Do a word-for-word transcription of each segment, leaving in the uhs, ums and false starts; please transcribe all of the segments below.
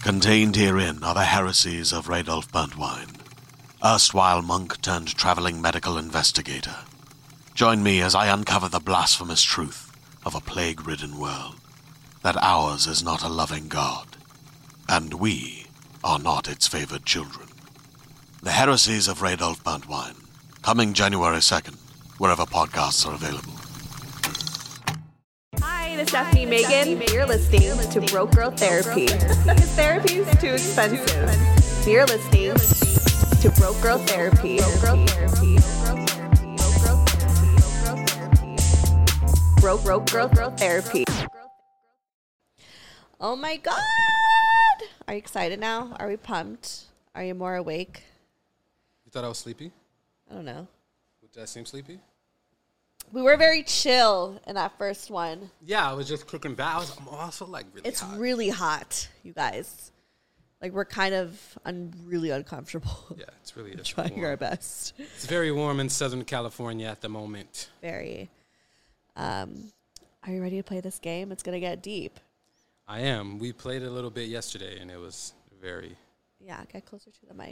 Contained herein are the heresies of Radolf Burntwine, erstwhile monk turned traveling medical investigator. Join me as I uncover the blasphemous truth of a plague-ridden world, that ours is not a loving God, and we are not its favored children. The heresies of Radolf Burntwine, coming January second, wherever podcasts are available. Hi, this is Stephanie Megan. You're listening to Broke Girl Therapy. Because therapy is too expensive. You're listening to Broke Girl Therapy. Broke Broke Girl Girl Therapy. Oh my God! Are you excited now? Are we pumped? Are you more awake? You thought I was sleepy? I don't know. Did I seem sleepy? We were very chill in that first one. Yeah, I was just cooking back. I was I'm also like really it's hot. It's really hot, you guys. Like, we're kind of un- really uncomfortable. Yeah, it's really it's trying warm. our best. It's very warm in Southern California at the moment. Very. Um, are you ready to play this game? It's going to get deep. I am. We played a little bit yesterday, and it was very... Yeah, get closer to the mic.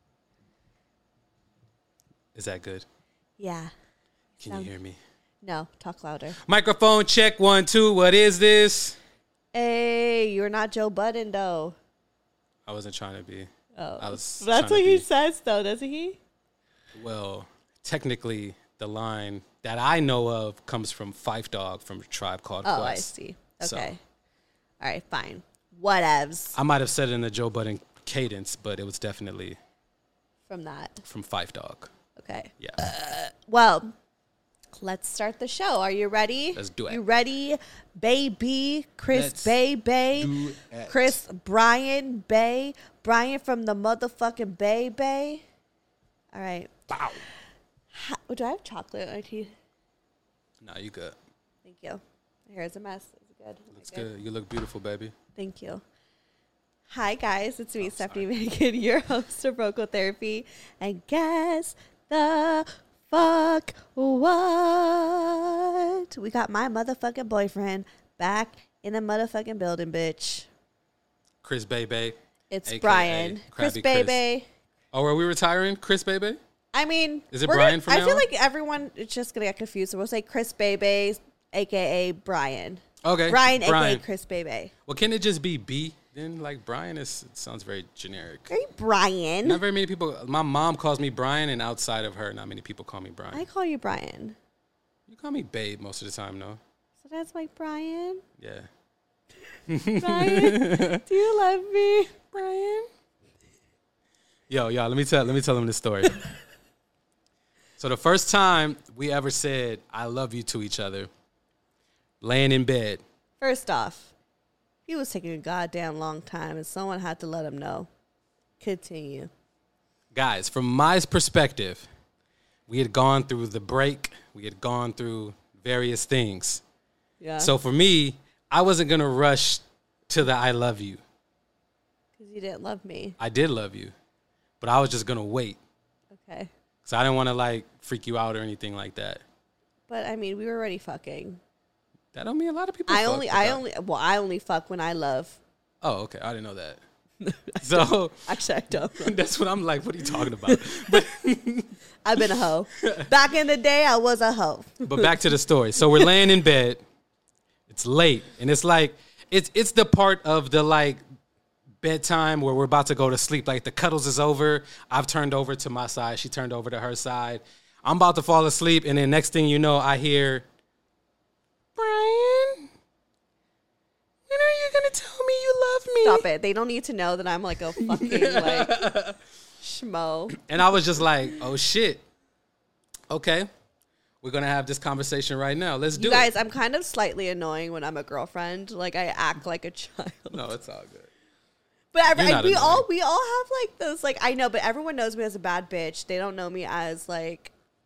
Is that good? Yeah. Can Sound- you hear me? No, talk louder. Microphone check, one, two. What is this? Hey, you're not Joe Budden, though. I wasn't trying to be. Oh, I was that's what he he says, though, doesn't he? Well, technically, the line that I know of comes from Phife Dawg from a Tribe Called Oh, Quest. I see. Okay. So, all right, fine. Whatevs. I might have said it in the Joe Budden cadence, but it was definitely from that. From Phife Dawg. Okay. Yeah. Uh, well, let's start the show. Are you ready? Let's do it. You ready, baby? Chris Let's Bay Bay. do it. Chris Brian Bay. Brian from the motherfucking Bay Bay. All right. Wow. How, do I have chocolate on my teeth? No, you good. Thank you. My hair is a mess. Is it good? Am I Looks good. You look beautiful, baby. Thank you. Hi, guys. It's me, Oh, Stephanie sorry. Megan, your host of Broke Girl Therapy. And guess the fuck what? We got my motherfucking boyfriend back in the motherfucking building, bitch. Chris Bebe. It's A K A Brian. Chris Krabby Chris. Bebe. Oh, are we retiring? Chris Bebe? I mean, Is it we're Brian gonna, from I now feel on? like everyone is just going to get confused. So we'll say Chris Bebe, a k a. Brian. Okay. Brian, a k a. Brian. Chris Bebe. Well, can it just be B? Then, like, Brian is, it sounds very generic. Very Brian. Not very many people. My mom calls me Brian, and outside of her, not many people call me Brian. I call you Brian. You call me Babe most of the time, though. So that's like Brian. Yeah. Brian, do you love me, Brian? Yo, y'all, let me tell let me tell them this story. So the first time we ever said I love you to each other, laying in bed. First off, he was taking a goddamn long time, and someone had to let him know. Continue. Guys, from my perspective, we had gone through the break. We had gone through various things. Yeah. So for me, I wasn't going to rush to the I love you. Because you didn't love me. I did love you, but I was just going to wait. Okay. Because I didn't want to, like, freak you out or anything like that. But, I mean, we were already fucking. That don't mean a lot of people I fuck only, with I that. only, well, I only fuck when I love. Oh, okay. I didn't know that. So Actually, I don't. that's what I'm like, what are you talking about? But I've been a hoe. Back in the day, I was a hoe. but back to the story. So we're laying in bed. It's late. And it's like, it's it's the part of the like bedtime where we're about to go to sleep. Like the cuddles is over. I've turned over to my side. She turned over to her side. I'm about to fall asleep. And then next thing you know, I hear, Brian, when are you going to tell me you love me? Stop it. They don't need to know that I'm like a fucking like schmo. And I was just like, oh, shit. Okay. We're going to have this conversation right now. Let's do You guys, it. I'm kind of slightly annoying when I'm a girlfriend. Like, I act like a child. No, it's all good. But every, You're not we annoying. all we all have like those, like, I know, but everyone knows me as a bad bitch. They don't know me as like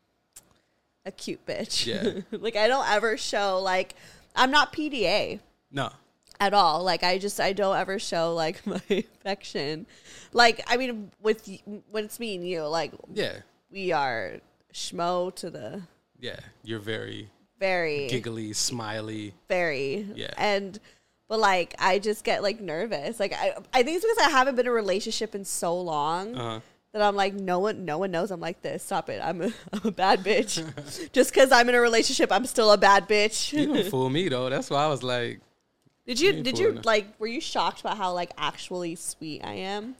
a cute bitch. Yeah. Like, I don't ever show like I'm not P D A No. at all. Like, I just I don't ever show like my affection. Like, I mean, with y- when it's me and you, like, Yeah. we are schmo to the Yeah. You're very very giggly, smiley. very Yeah. and But like, I just get like nervous. Like, I, I think it's because I haven't been in a relationship in so long uh-huh. that I'm like, no one, no one knows I'm like this. Stop it. I'm a, I'm a bad bitch. Just because I'm in a relationship, I'm still a bad bitch. You don't fool me though. That's why I was like, did you, you did you like, were you shocked by how like actually sweet I am?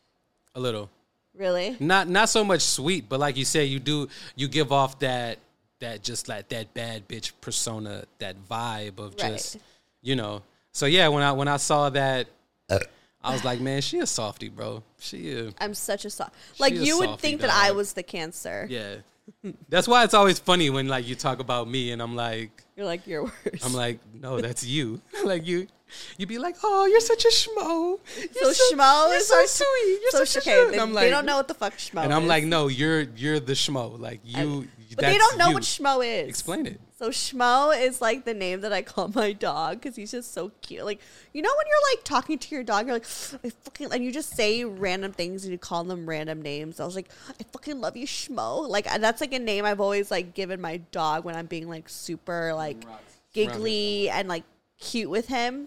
A little. Really? Not, not so much sweet, but like you said, you do, you give off that, that just like that bad bitch persona, that vibe of right. just, you know. So yeah, when I when I saw that, uh, I was like, man, she a softie, bro. She is. I'm such a soft. Like you would softie, think dog. that I was the Cancer. Yeah. That's why it's always funny when like you talk about me and I'm like, you're like you're worse. I'm like, no, that's you. Like you, you'd be like, oh, you're such a schmo. So, You're so schmo you're is so our, sweet. You're so such okay. a schmo. They, I'm they like, don't know what the fuck schmo. And I'm is. like, no, you're you're the schmo. Like you. I, but that's they don't know you. what schmo is. Explain it. So schmo is like the name that I call my dog because he's just so cute. Like, you know when you're like talking to your dog, you're like, I fucking, and you just say random things and you call them random names. I was like, I fucking love you, schmo. Like that's like a name I've always like given my dog when I'm being like super like giggly and like cute with him.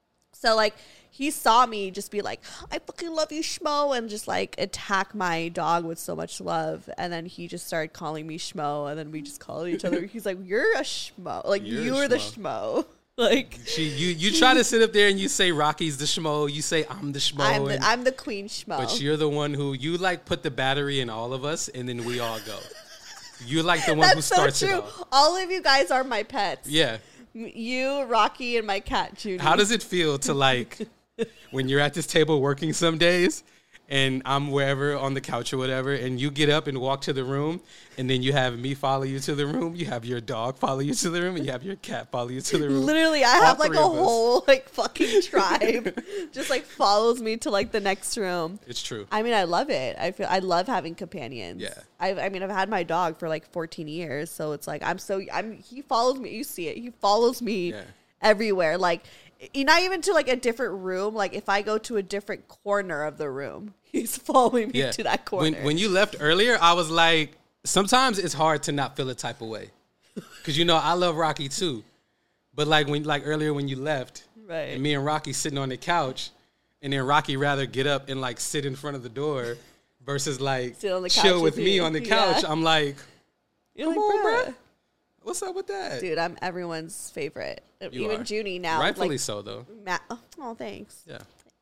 So like he saw me just be like, I fucking love you, schmo, and just like attack my dog with so much love. And then he just started calling me schmo, and then we just called each other. He's like, you're a schmo. Like You're you a are the schmo. schmo. Like she, you, you try to sit up there and you say Rocky's the schmo. You say I'm the schmo. I'm the, and, I'm the queen schmo. But you're the one who you like put the battery in all of us, and then we all go. You're like the one That's who starts so true. it all. All of you guys are my pets. Yeah. You, Rocky, and my cat, Judy. How does it feel to like when you're at this table working some days and I'm wherever on the couch or whatever, and you get up and walk to the room, and then you have me follow you to the room, you have your dog follow you to the room, and you have your cat follow you to the room. Literally, I have like a whole like fucking tribe just like follows me to like the next room. It's true. I mean, I love it. I feel I love having companions. Yeah. I I mean, I've had my dog for like fourteen years, so it's like I'm so I'm he follows me. You see it. He follows me Yeah. everywhere. Like not even to like a different room. Like if I go to a different corner of the room, he's following me Yeah. to that corner. When, when you left earlier, I was like, sometimes it's hard to not feel a type of way. Because, you know, I love Rocky too. But like when like earlier when you left, right. and me and Rocky sitting on the couch, and then Rocky rather get up and like sit in front of the door versus like Sit on the chill couch with with me you. on the Yeah. couch. I'm like, You're come like, on, bruh. bruh. What's up with that? Dude, I'm everyone's favorite. You Even are. Junie now. Rightfully like, so, though. Matt, oh, oh, thanks. Yeah,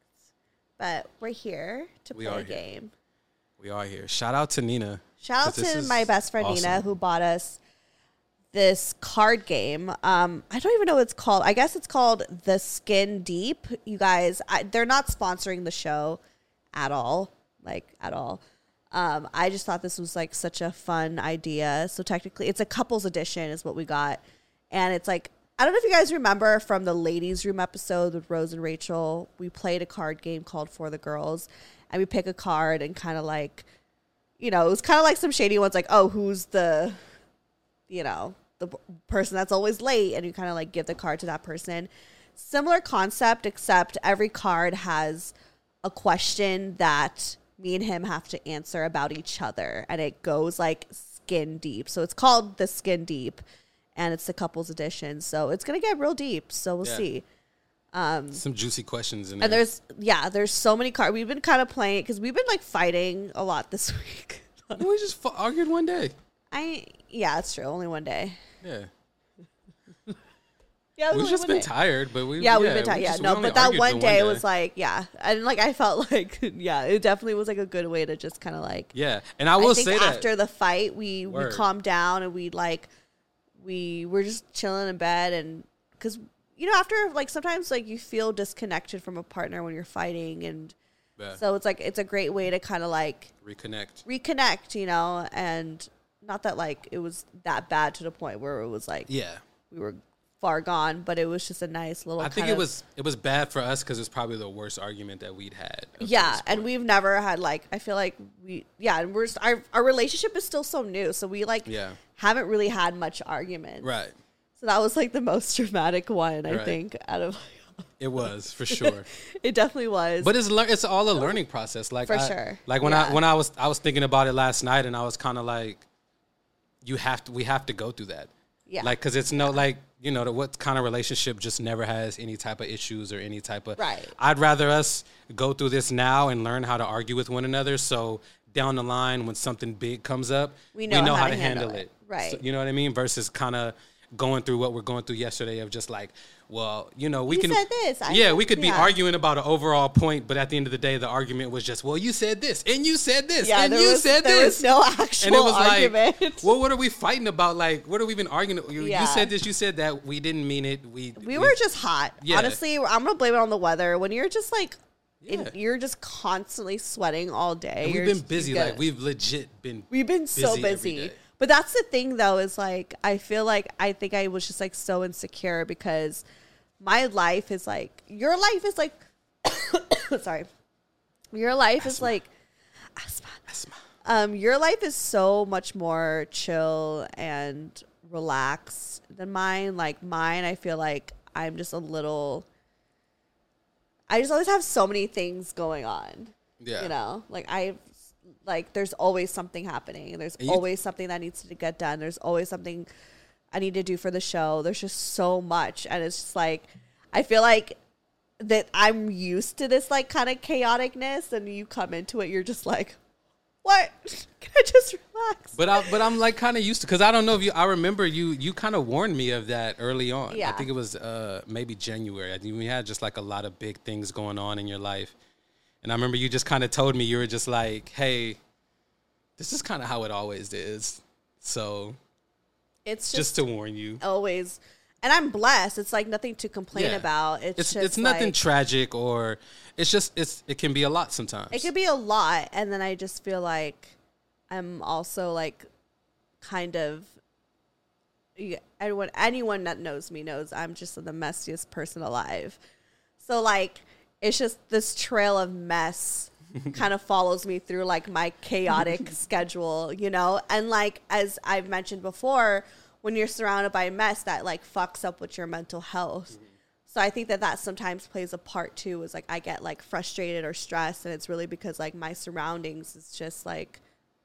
But we're here to We play are a here. game. we are here. Shout out to Nina. Shout out 'cause this to is my best friend awesome. Nina who bought us this card game. Um, I don't even know what it's called. I guess it's called The Skin Deep. You guys, I, they're not sponsoring the show at all, like at all. Um, I just thought this was like such a fun idea. So technically, it's a couples edition, is what we got, and it's like I don't know if you guys remember from the ladies' room episode with Rose and Rachel. We played a card game called For the Girls, and we pick a card and kind of like, you know, it was kind of like some shady ones, like oh, who's the, you know, the p- person that's always late, and you kind of like give the card to that person. Similar concept, except every card has a question that me and him have to answer about each other, and it goes like skin deep. So it's called The Skin Deep, and it's the couples edition. So it's gonna get real deep. So we'll Yeah. see. Some juicy questions in there. And there's yeah, there's so many cards. We've been kind of playing it because we've been like fighting a lot this week. we just fu- argued one day. I yeah, it's true. Only one day. Yeah. Yeah, it was We've only just one been day. tired, but we Yeah, yeah, we've been tired. we Yeah, just- we no, only but that argued one the day was like, yeah, and like I felt like, yeah, it definitely was like a good way to just kind of like. yeah, and I will I think say that after the fight, we Word. we calmed down and we like, we were just chilling in bed, and because you know after like sometimes like you feel disconnected from a partner when you're fighting, and Yeah. so it's like it's a great way to kind of like reconnect. reconnect, you know, and not that like it was that bad to the point where it was like Yeah, we were far gone, but it was just a nice little. I think kind it of- was it was bad for us because it's probably the worst argument that we'd had. up to Yeah, this and point. we've never had like I feel like we yeah, and we're our our relationship is still so new, so we like Yeah. haven't really had much argument. right. So that was like the most dramatic one I Right. think out of. It was for sure, It definitely was. but it's lear- it's all a learning process. Like For I- sure. Like when Yeah. I when I was I was thinking about it last night, and I was kind of like, you have to we have to go through that. Yeah. Like, cause it's no, like, you know, the, what kind of relationship just never has any type of issues or any type of, Right. I'd rather us go through this now and learn how to argue with one another. So down the line, when something big comes up, We know how to handle it. Right. So, you know what I mean? Versus kind of going through what we're going through yesterday of just like, well, you know, we You can. said this. I yeah, said- we could be yeah. arguing about an overall point, but at the end of the day, the argument was just, well, you said this, and you said this, Yeah, and there you was, said there this. was no actual And it was argument. like, well, what are we fighting about? Like, what are we even arguing? You, Yeah. you said this, you said that. We didn't mean it. We we were just hot. Yeah. Honestly, I'm gonna blame it on the weather. When you're just like, in- Yeah. you're just constantly sweating all day. and we've You're been just- busy. you get Like it. we've legit been. We've been so busy every busy. day. But that's the thing though, is like I feel like I think I was just like so insecure because my life is like your life is like sorry. Your life is like asthma. Asthma. Um, your life is so much more chill and relaxed than mine. Like mine, I feel like I'm just a little I just always have so many things going on. Yeah. You know, like I, like there's always something happening. There's And you- always something that needs to get done. There's always something I need to do for the show. There's just so much, and it's just like I feel like that I'm used to this like kind of chaoticness, and you come into it, you're just like, what? Can I just relax? But I, but I'm like kind of used to, because I don't know if you. I remember you. You kind of warned me of that early on. Yeah. I think it was uh, maybe January. I think we had just like a lot of big things going on in your life, and I remember you just kind of told me, you were just like, "Hey, this is kind of how it always is." So It's just, just, to warn you, always, and I'm blessed. It's like nothing to complain Yeah. about. It's it's just it's nothing like, tragic, or it's just it's it can be a lot sometimes. it could be a lot, and then I just feel like I'm also like kind of yeah, anyone anyone that knows me knows I'm just the messiest person alive. So like it's just this trail of mess kind of follows me through like my chaotic schedule, you know? And like as I've mentioned before, when you're surrounded by mess, that like fucks up with your mental health. So I think that that sometimes plays a part too, is like I get like frustrated or stressed, and it's really because like my surroundings is just like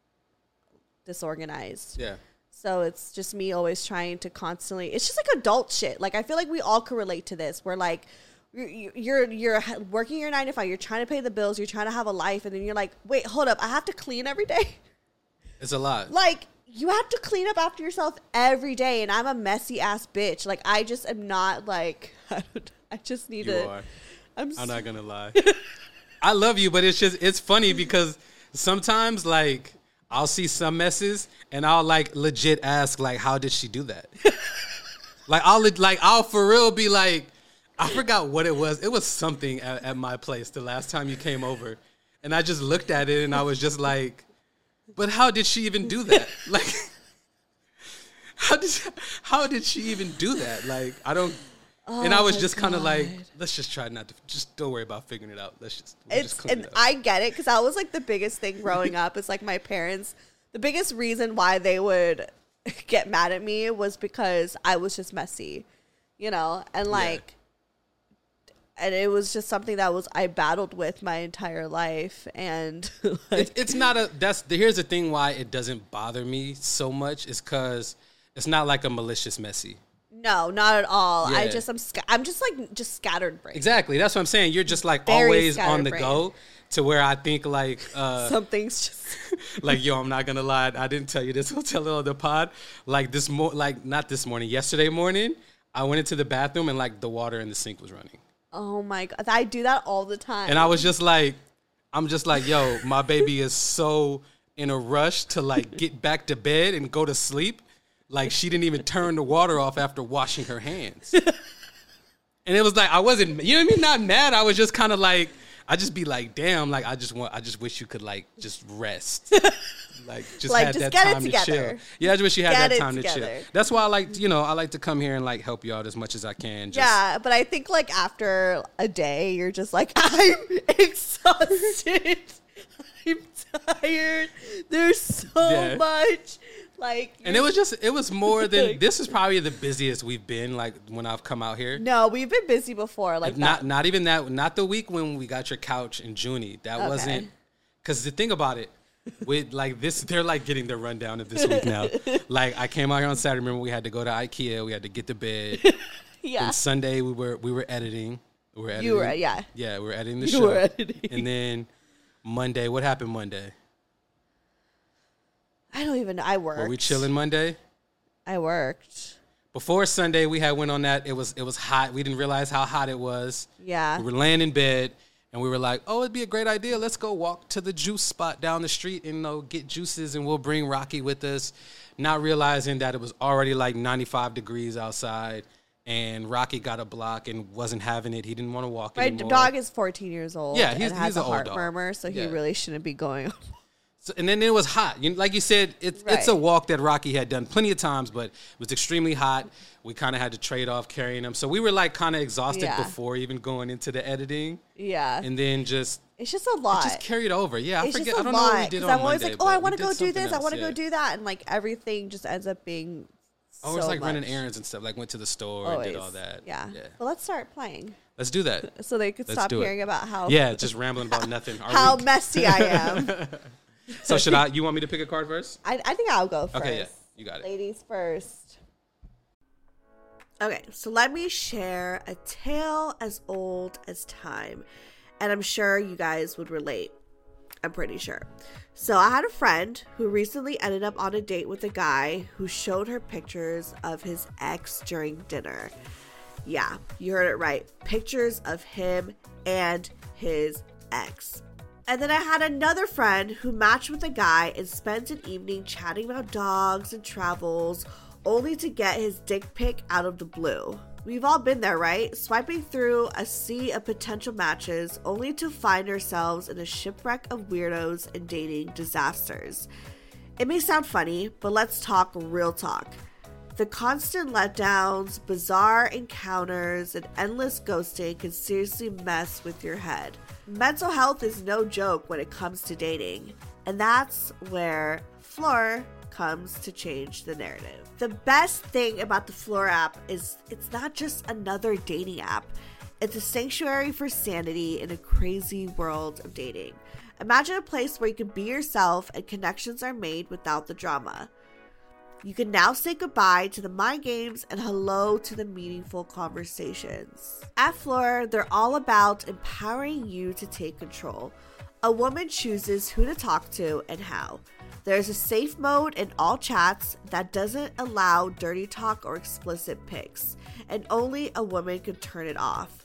disorganized. Yeah. So it's just me always trying to constantly, it's just like adult shit. Like I feel like we all can relate to this. We're like, you're, you're, you're working your nine to five, you're trying to pay the bills, you're trying to have a life. And then you're like, wait, hold up. I have to clean every day. It's a lot. Like you have to clean up after yourself every day. And I'm a messy ass bitch. Like I just am not like, I, don't, I just need You to, are. I'm, I'm so, not gonna lie. I love you, but it's just it's funny because sometimes like I'll see some messes and I'll like legit ask like, how did she do that? Like I'll like I'll for real be like, I forgot what it was. It was something at, at my place the last time you came over, and I just looked at it and I was just like, but how did she even do that? Like, how did how did she even do that? Like I don't. And I was my just kind of like, God. let's just try not to, just don't worry about figuring it out. Let's just, we'll It's just clean and it up. I get it because that was like the biggest thing growing up. Is like my parents. The biggest reason why they would get mad at me was because I was just messy, you know, and like, and it was just something that was I battled with my entire life, and like, It's, it's not a, that's, the, here's the thing why it doesn't bother me so much is because it's not like a malicious messy. no, not at all. I Yeah. just I'm sca- I'm just like just scattered brain. Exactly. That's what I'm saying. You're just like Very always on the scatterbrained. go to where I think like, uh, Something's just like, yo, I'm not gonna lie. I didn't tell you this. I'll tell it on the pod. Like this mo- like not this morning, yesterday morning, I went into the bathroom and like the water in the sink was running. oh my god, I do that all the time. And I was just like, I'm just like, yo, my baby is so in a rush to like get back to bed and go to sleep. Like she didn't even turn the water off after washing her hands. And it was like, I wasn't, you know what I mean? Not mad. I was just kind of like, I just be like, damn, like I just want, I just wish you could like just rest. Like just Like, had just that get it time to together. chill. Yeah, I just wish you had Get that it time to chill. together. That's why I like, you know, I like to come here and like help you out as much as I can. Just, Yeah, but I think like after a day, you're just like, I'm exhausted. I'm tired. There's so Yeah. much. Like, And it was just, it was more than, this is probably the busiest we've been, like, when I've come out here. no, we've been busy before. Like, Not that. not even that, not the week when we got your couch in Junie. That Okay. wasn't, because the thing about it, with like this, they're like getting the rundown of this week now. Like I came out here on Saturday. Remember, we had to go to IKEA. We had to get the bed. Yeah. And Sunday we were we were editing. We were editing. You were, yeah. Yeah, we were editing the You show. were editing. And then Monday, what happened Monday? I don't even know. I worked. Were we chilling Monday? I worked. Before Sunday, we had went on that. It was it was hot. We didn't realize how hot it was. Yeah. We were laying in bed, and we were like, "Oh, it'd be a great idea. Let's go walk to the juice spot down the street and you know, get juices, and we'll bring Rocky with us." Not realizing that it was already like ninety-five degrees outside, and Rocky got a block and wasn't having it. He didn't want to walk My anymore. dog is fourteen years old. Yeah, he's- and has he's an a old heart dog. murmur, so he Yeah. really shouldn't be going on. So, and then it was hot. You, like you said, it's it's a Right. walk that Rocky had done plenty of times, but it was extremely hot. We kind of had to trade off carrying him. So we were like kind of exhausted Yeah. before even going into the editing. Yeah. And then just It's just a lot. just carried over. Yeah, I it's forget. just a I don't know lot. what we did 'cause on I'm always Monday, like, oh, I but we want to did go do something this. I else, want to yeah. go do that. And like everything just ends up being Oh, so it's like running much. errands and stuff. Like went to the store Always. and did all that. Yeah. Yeah. Well, let's start playing Let's do that. so they could Let's stop do it. hearing about how Yeah, just rambling about nothing. Our how week. messy I am. So should I? You want me to pick a card first? I, I think I'll go first. Okay, yeah, you got it. Ladies first. Okay, so let me share a tale as old as time. And I'm sure you guys would relate. I'm pretty sure. So I had a friend who recently ended up on a date with a guy who showed her pictures of his ex during dinner. Yeah, you heard it right. Pictures of him and his ex. And then I had another friend who matched with a guy and spent an evening chatting about dogs and travels, only to get his dick pic out of the blue. We've all been there, right? Swiping through a sea of potential matches, only to find ourselves in a shipwreck of weirdos and dating disasters. It may sound funny, but let's talk real talk. The constant letdowns, bizarre encounters, and endless ghosting can seriously mess with your head. Mental health is no joke when it comes to dating, and that's where Floor comes to change the narrative. The best thing about the Floor app is it's not just another dating app. It's a sanctuary for sanity in a crazy world of dating. Imagine a place where you can be yourself and connections are made without the drama. You can now say goodbye to the mind games and hello to the meaningful conversations. At Floor, they're all about empowering you to take control. A woman chooses who to talk to and how. There's a safe mode in all chats that doesn't allow dirty talk or explicit pics, and only a woman can turn it off.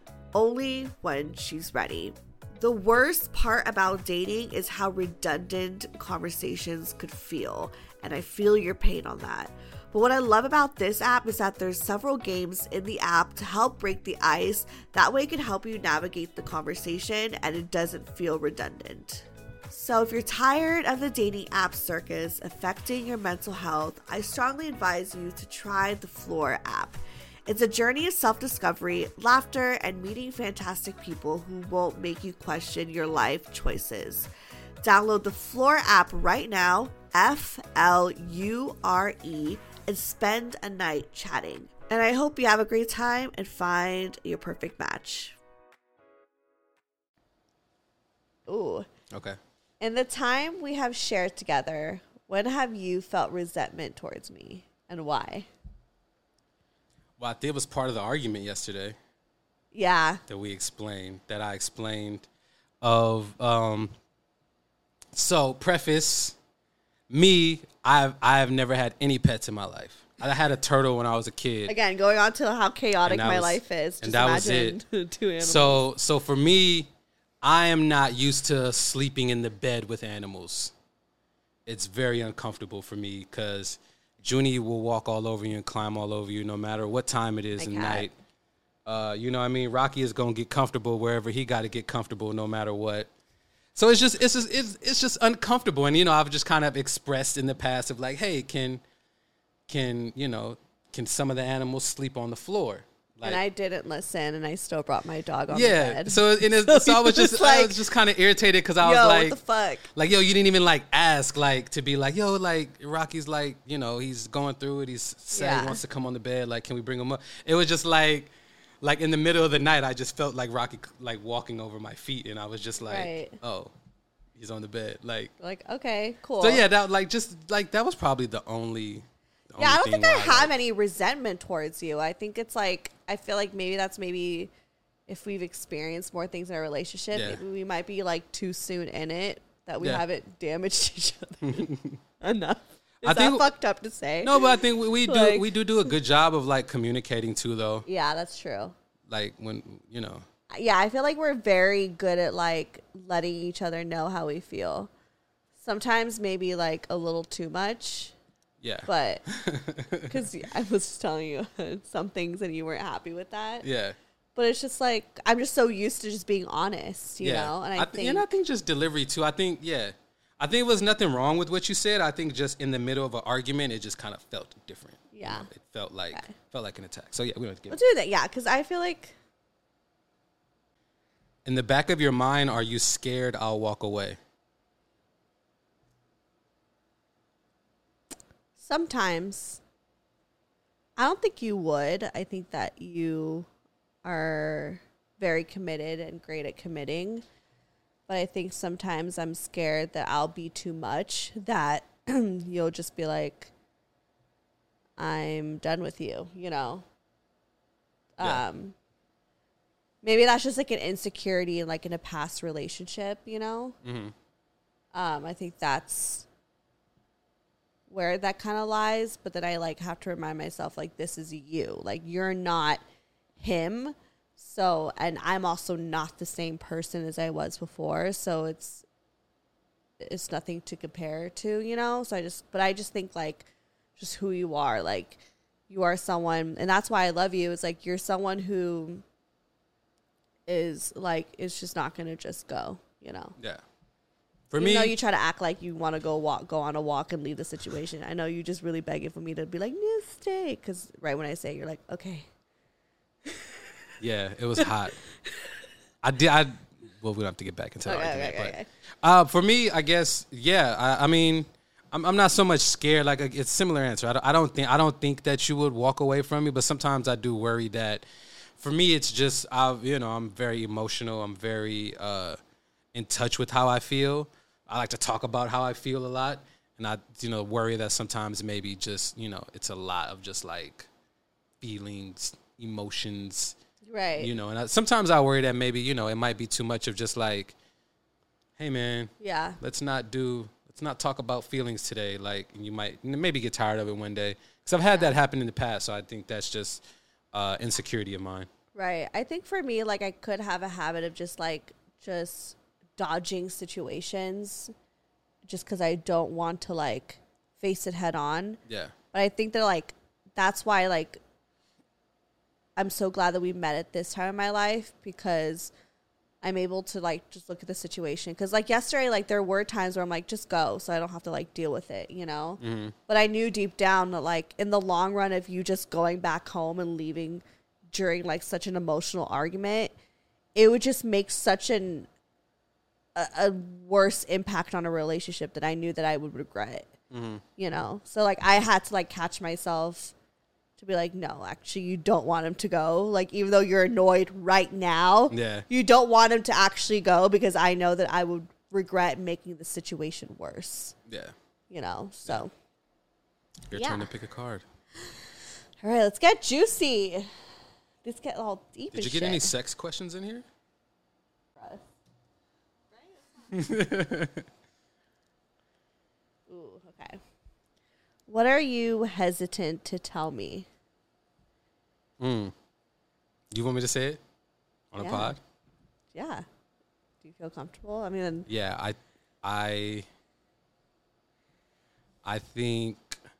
Only when she's ready. The worst part about dating is how redundant conversations could feel, and I feel your pain on that. But what I love about this app is that there's several games in the app to help break the ice. That way it can help you navigate the conversation and it doesn't feel redundant. So if you're tired of the dating app circus affecting your mental health, I strongly advise you to try the Floor app. It's a journey of self-discovery, laughter, and meeting fantastic people who won't make you question your life choices. Download the Floor app right now, F L U R E, and spend a night chatting. And I hope you have a great time and find your perfect match. Ooh. Okay. In the time we have shared together, when have you felt resentment towards me and why? Well, I think it was part of the argument yesterday Yeah. that we explained, that I explained of, um, so preface, me, I've, I've never had any pets in my life. I had a turtle when I was a kid. Again, going on to how chaotic And that my was- life is. and Just that was imagine two animals. So, so for me, I am not used to sleeping in the bed with animals. It's very uncomfortable for me because Junie will walk all over you and climb all over you no matter what time it is My in cat. night. Uh, you know what I mean? Rocky is going to get comfortable wherever he got to get comfortable no matter what. So it's just, it's just, it's, it's just uncomfortable. And, you know, I've just kind of expressed in the past of like, hey, can, can, you know, can some of the animals sleep on the floor? Like, and I didn't listen, and I still brought my dog on yeah. the bed. So, and it's, so I was he was just, I like, was just kind of irritated because I yo, was like, what the fuck? like, yo, you didn't even like ask, like, to be like, yo, like, Rocky's like, you know, he's going through it. He's saying Yeah. he wants to come on the bed. Like, can we bring him up? It was just like, like in the middle of the night, I just felt like Rocky, like walking over my feet. And I was just like, Right. oh, He's on the bed. Like, Like, okay, cool. so yeah, that like just like that was probably the only. The yeah, I only don't thing think I where have like- any resentment towards you. I think it's like, I feel like maybe that's maybe if we've experienced more things in our relationship, Yeah. maybe we might be like too soon in it that we Yeah. haven't damaged each other enough. Is I that think- fucked up to say? No, but I think we, we do Like- we do do a good job of like communicating too, though. Yeah, that's true. Like when you know, Yeah, I feel like we're very good at like letting each other know how we feel. Sometimes maybe like a little too much, yeah, but because I was just telling you some things and you weren't happy with that. yeah, But it's just like I'm just so used to just being honest, you yeah. know. And I, th- think and I think just delivery too. I think yeah, I think there was nothing wrong with what you said. I think just in the middle of an argument, it just kind of felt different. you Yeah. know? It felt like Okay. felt like an attack. So yeah, we don't have to get we'll do that. Yeah, because I feel like in the back of your mind. Are you scared I'll walk away? sometimes I don't think you would. I think that you are very committed and great at committing. But I think sometimes I'm scared that I'll be too much, that you'll just be like, I'm done with you, you know? Yeah. Um, maybe that's just like an insecurity in like in a past relationship, you know? Mm-hmm. Um, I think that's where that kind of lies. But then I like have to remind myself, like, this is you. Like, you're not him. So, and I'm also not the same person as I was before. So it's, it's nothing to compare to, you know? So I just, but I just think like just who you are, like you are someone, and that's why I love you. Is like, you're someone who is like, it's just not going to just go, you know? Yeah. For Even me, though you try to act like you want to go walk, go on a walk and leave the situation. I know you just really begging for me to be like, no, stay. Because right when I say it, you're like, okay. yeah, it was hot. I did. I well, we don't have to get back into the Okay, argument, okay, but okay. uh, for me, I guess, yeah. I, I mean, I'm, I'm not so much scared. Like, it's a similar answer. I don't, I don't think I don't think that you would walk away from me, but sometimes I do worry that. For me, it's just I, you know, I'm very emotional. I'm very uh, in touch with how I feel. I like to talk about how I feel a lot, and I, you know, worry that sometimes maybe just, you know, it's a lot of just like feelings, emotions. Right. You know, and I, sometimes I worry that maybe, you know, it might be too much of just like, hey, man, Yeah. let's not do, let's not talk about feelings today. Like, you might maybe get tired of it one day. Because I've had that happen in the past, so I think that's just uh, insecurity of mine. Right. I think for me, like I could have a habit of just like, just dodging situations just because I don't want to like face it head on. Yeah. But I think that like, that's why like, I'm so glad that we met at this time in my life because I'm able to like just look at the situation. Because like yesterday, like there were times where I'm like, just go, so I don't have to like deal with it, you know. Mm-hmm. But I knew deep down that like in the long run, of you just going back home and leaving during like such an emotional argument, it would just make such an a, a worse impact on a relationship that I knew that I would regret. Mm-hmm. You know, so like I had to like catch myself to be like, no, actually, you don't want him to go. Like, even though you're annoyed right now, Yeah. you don't want him to actually go because I know that I would regret making the situation worse. Yeah. You know, so. Your Yeah. turn to pick a card. All right, let's get juicy. Let's get all deep. Did you as get any shit. sex questions in here? Ooh, okay. What are you hesitant to tell me? Mm. You want me to say it on a Yeah. pod? Yeah. Do you feel comfortable? I mean, Yeah, I, I, I think,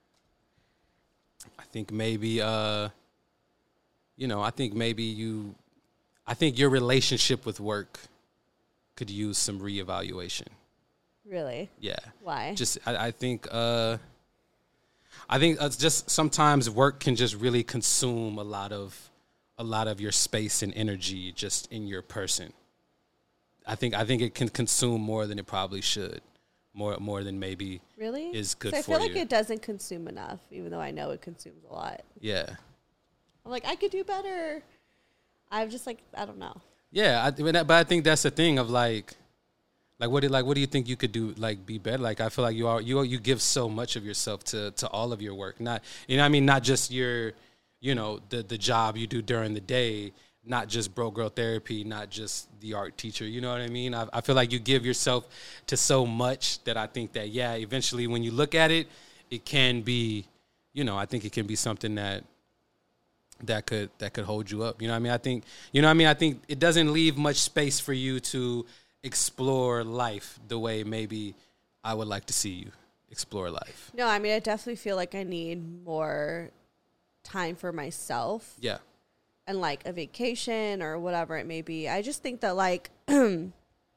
I think maybe, uh, you know, I think maybe you, I think your relationship with work could use some reevaluation. really? Yeah. Why? Just, I, I think, uh, I think it's just sometimes work can just really consume a lot of, a lot of your space and energy just in your person. I think, I think it can consume more than it probably should, more, more than maybe Really? is good 'Cause I for feel like you. it doesn't consume enough, even though I know it consumes a lot. Yeah. I'm like, I could do better. I'm just like, I don't know. Yeah, I, but I- but I think that's the thing of like, Like what? do- Like what do you think you could do? Like be better? Like I feel like you are you you give so much of yourself to to all of your work. Not you know what I mean. Not just your you know the the job you do during the day. Not just Broke Girl Therapy. Not just the art teacher. You know what I mean. I, I feel like you give yourself to so much that I think that yeah. Eventually, when you look at it, it can be. You know, I think it can be something that that could that could hold you up. You know what I mean? I think you know what I mean? I think it doesn't leave much space for you to explore life the way maybe I would like to see you explore life. No, I mean I definitely feel like I need more time for myself. Yeah. And like a vacation or whatever it may be. I just think that like I don't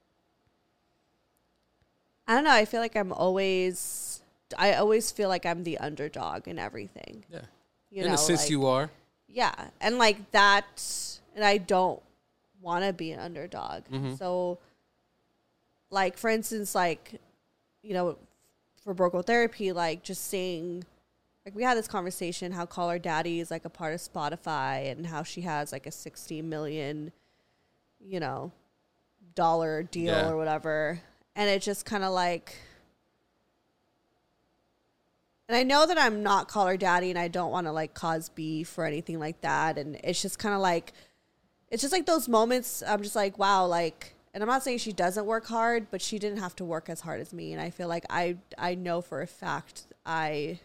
know, I feel like I'm always I always feel like I'm the underdog in everything. Yeah. You in know, a sense like, you are. Yeah. And like that, and I don't want to be an underdog. Mm-hmm. So like, for instance, like, you know, for Broke Girl Therapy, like just saying, like we had this conversation how Call Her Daddy is like a part of Spotify and how she has like a sixty million, you know, dollar deal Yeah. or whatever. And it just kind of like, and I know that I'm not Call Her Daddy and I don't want to like cause beef or anything like that. And it's just kind of like, it's just like those moments I'm just like, wow, like, and I'm not saying she doesn't work hard, but she didn't have to work as hard as me. And I feel like I, I know for a fact I,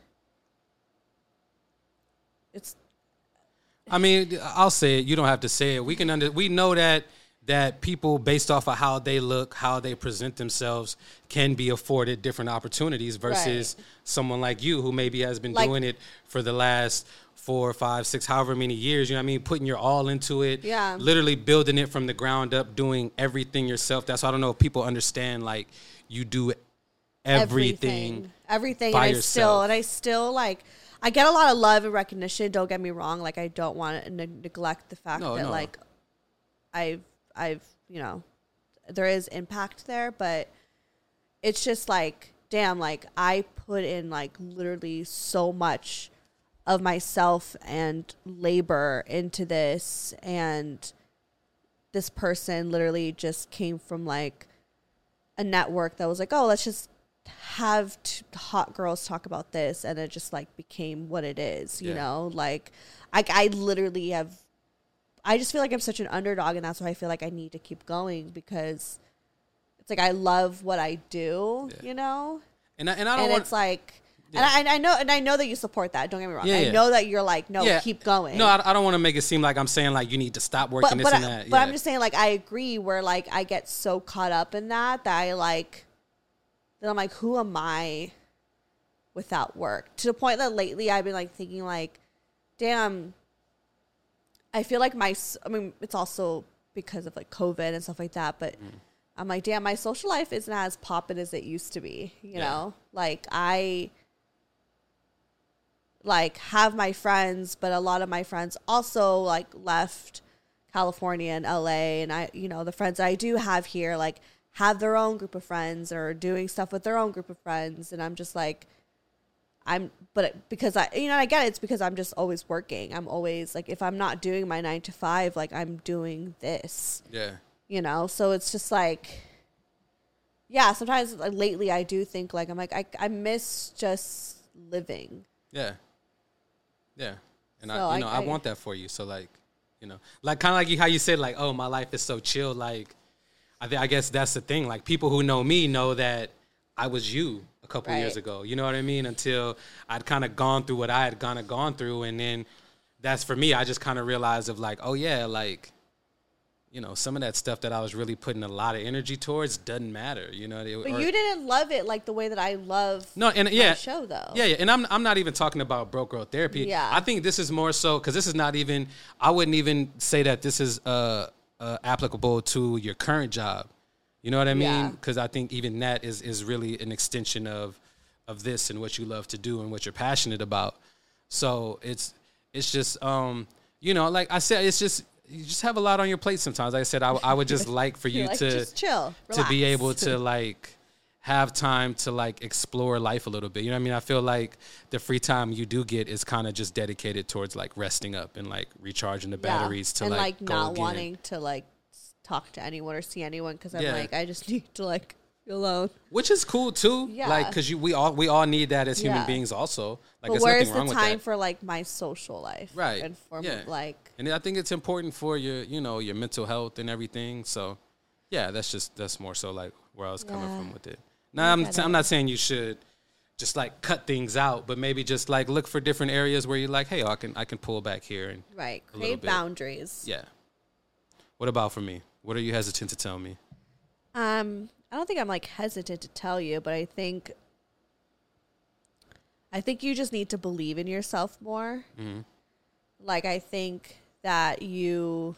it's, I mean, I'll say it. You don't have to say it. We can under, we know that that people based off of how they look, how they present themselves can be afforded different opportunities versus Right. someone like you who maybe has been Like- doing it for the last four, five, six, however many years, you know what I mean? Putting your all into it. Yeah. Literally building it from the ground up, doing everything yourself. That's why I don't know if people understand, like, you do everything. everything, by and I yourself. still, and I still like, I get a lot of love and recognition. Don't get me wrong. Like, I don't want to ne- neglect the fact No, that no. like, I've, I've, you know, there is impact there, but it's just like, damn, like I put in like literally so much of myself and labor into this, and this person literally just came from like a network that was like, oh, let's just have t- hot girls talk about this, and it just like became what it is, you Yeah. know, like I, I literally have, I just feel like I'm such an underdog, and that's why I feel like I need to keep going, because it's like I love what I do, Yeah. you know, And I, and I don't and want it's like, Yeah. and I, I know, and I know that you support that. Don't get me wrong. Yeah, I yeah. know that you're like, no, Yeah. keep going. No, I, I don't want to make it seem like I'm saying like you need to stop working but this but, and I, that. but Yeah. I'm just saying, like, I agree. Where like I get so caught up in that that I like, that I'm like, who am I without work? To the point that lately I've been like thinking like, damn. I feel like my, s- I mean, it's also because of like COVID and stuff like that, but Mm. I'm like, damn, my social life isn't as poppin' as it used to be, you Yeah. know? Like, I, like, have my friends, but a lot of my friends also, like, left California and L A, and I, you know, the friends I do have here, like, have their own group of friends or doing stuff with their own group of friends, and I'm just like, I'm, but because I, you know, I get it, it's because I'm just always working. I'm always, like, if I'm not doing my nine to five, like, I'm doing this, yeah. you know? So it's just like, yeah, sometimes like, lately I do think, like, I'm like, I, I miss just living. Yeah. Yeah. And So I, you I- know, I, I- want that for you. So like, you know, like kind of like you, how you said like, oh, my life is so chill. Like, I think, I guess that's the thing. Like people who know me know that I was you a couple Right. years ago. You know what I mean? Until I'd kind of gone through what I had kind of gone through. And then that's for me, I just kind of realized of like, oh yeah, like, you know, some of that stuff that I was really putting a lot of energy towards doesn't matter. You know, It- But or- you didn't love it like the way that I love no, and my yeah, show, though. Yeah, yeah, and I'm I'm not even talking about Broke Girl Therapy. Yeah. I think this is more so because this is not even. I wouldn't even say that this is uh, uh applicable to your current job. You know what I mean? Yeah. Because I think even that is is really an extension of of this and what you love to do and what you're passionate about. So it's it's just um you know, like I said, it's just you just have a lot on your plate sometimes. Like I said, I, I would just like for you You're like, to just chill, to be relax. able to like have time to like explore life a little bit. You know what I mean? I feel like the free time you do get is kind of just dedicated towards like resting up and like recharging the Yeah. batteries to and like, like go not again. wanting to like s- talk to anyone or see anyone because I'm Yeah. like, I just need to like alone. Which is cool too. Yeah. Like, cause you we all we all need that as human Yeah. beings also. Like, But there's where's nothing the wrong with time that. for like my social life? Right. And for Yeah. like And I think it's important for your, you know, your mental health and everything. So, yeah, that's just that's more so like where I was coming Yeah. from with it. Now, I'm get I'm it. not saying you should just like cut things out, but maybe just like look for different areas where you're like, hey, I can I can pull back here and right. a little Create bit. boundaries. yeah. What about for me? What are you hesitant to tell me? Um, I don't think I'm like hesitant to tell you, but I think I think you just need to believe in yourself more. Mm-hmm. Like I think that you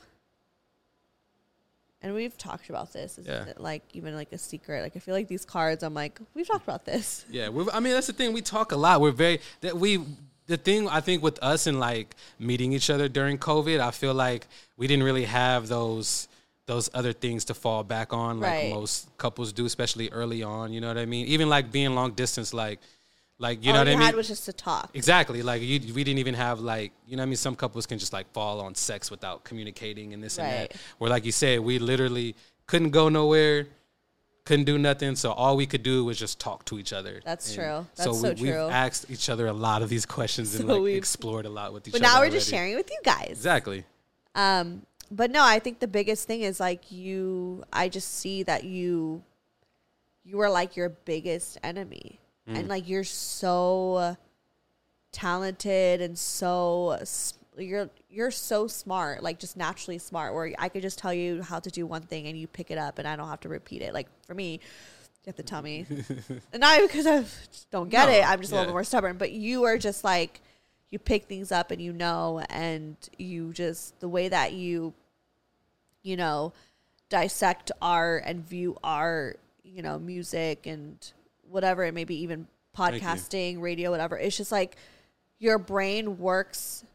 and we've talked about this. It's Yeah. like even like a secret. Like I feel like these cards, I'm like, we've talked about this. Yeah, we're, I mean that's the thing. We talk a lot. We're very that we. The thing I think with us and like meeting each other during COVID, I feel like we didn't really have those those other things to fall back on like Right. most couples do, especially early on. You know what I mean? Even like being long distance, like like you All know what you I mean? had was just to talk. Exactly. Like you, we didn't even have like, you know what I mean? Some couples can just like fall on sex without communicating and this and Right. that. Where like you said, we literally couldn't go nowhere, couldn't do nothing. So all we could do was just talk to each other. That's And true. That's so, so we, true. we've asked each other a lot of these questions and So like we've- explored a lot with each But other. now we're just already. sharing with you guys. Exactly. Um, but no, I think the biggest thing is like you. I just see that you, you are like your biggest enemy, Mm. and like you're so talented and so s- you're you're so smart, like just naturally smart. Where I could just tell you how to do one thing and you pick it up, and I don't have to repeat it. Like for me, you have to tell me, and not because I just don't get No, it. I'm just a yeah. little bit more stubborn. But you are just like. You pick things up and you know, and you just, the way that you, you know, dissect art and view art, you know, music and whatever it may be, even Thank you. podcasting, radio, whatever. It's just like your brain works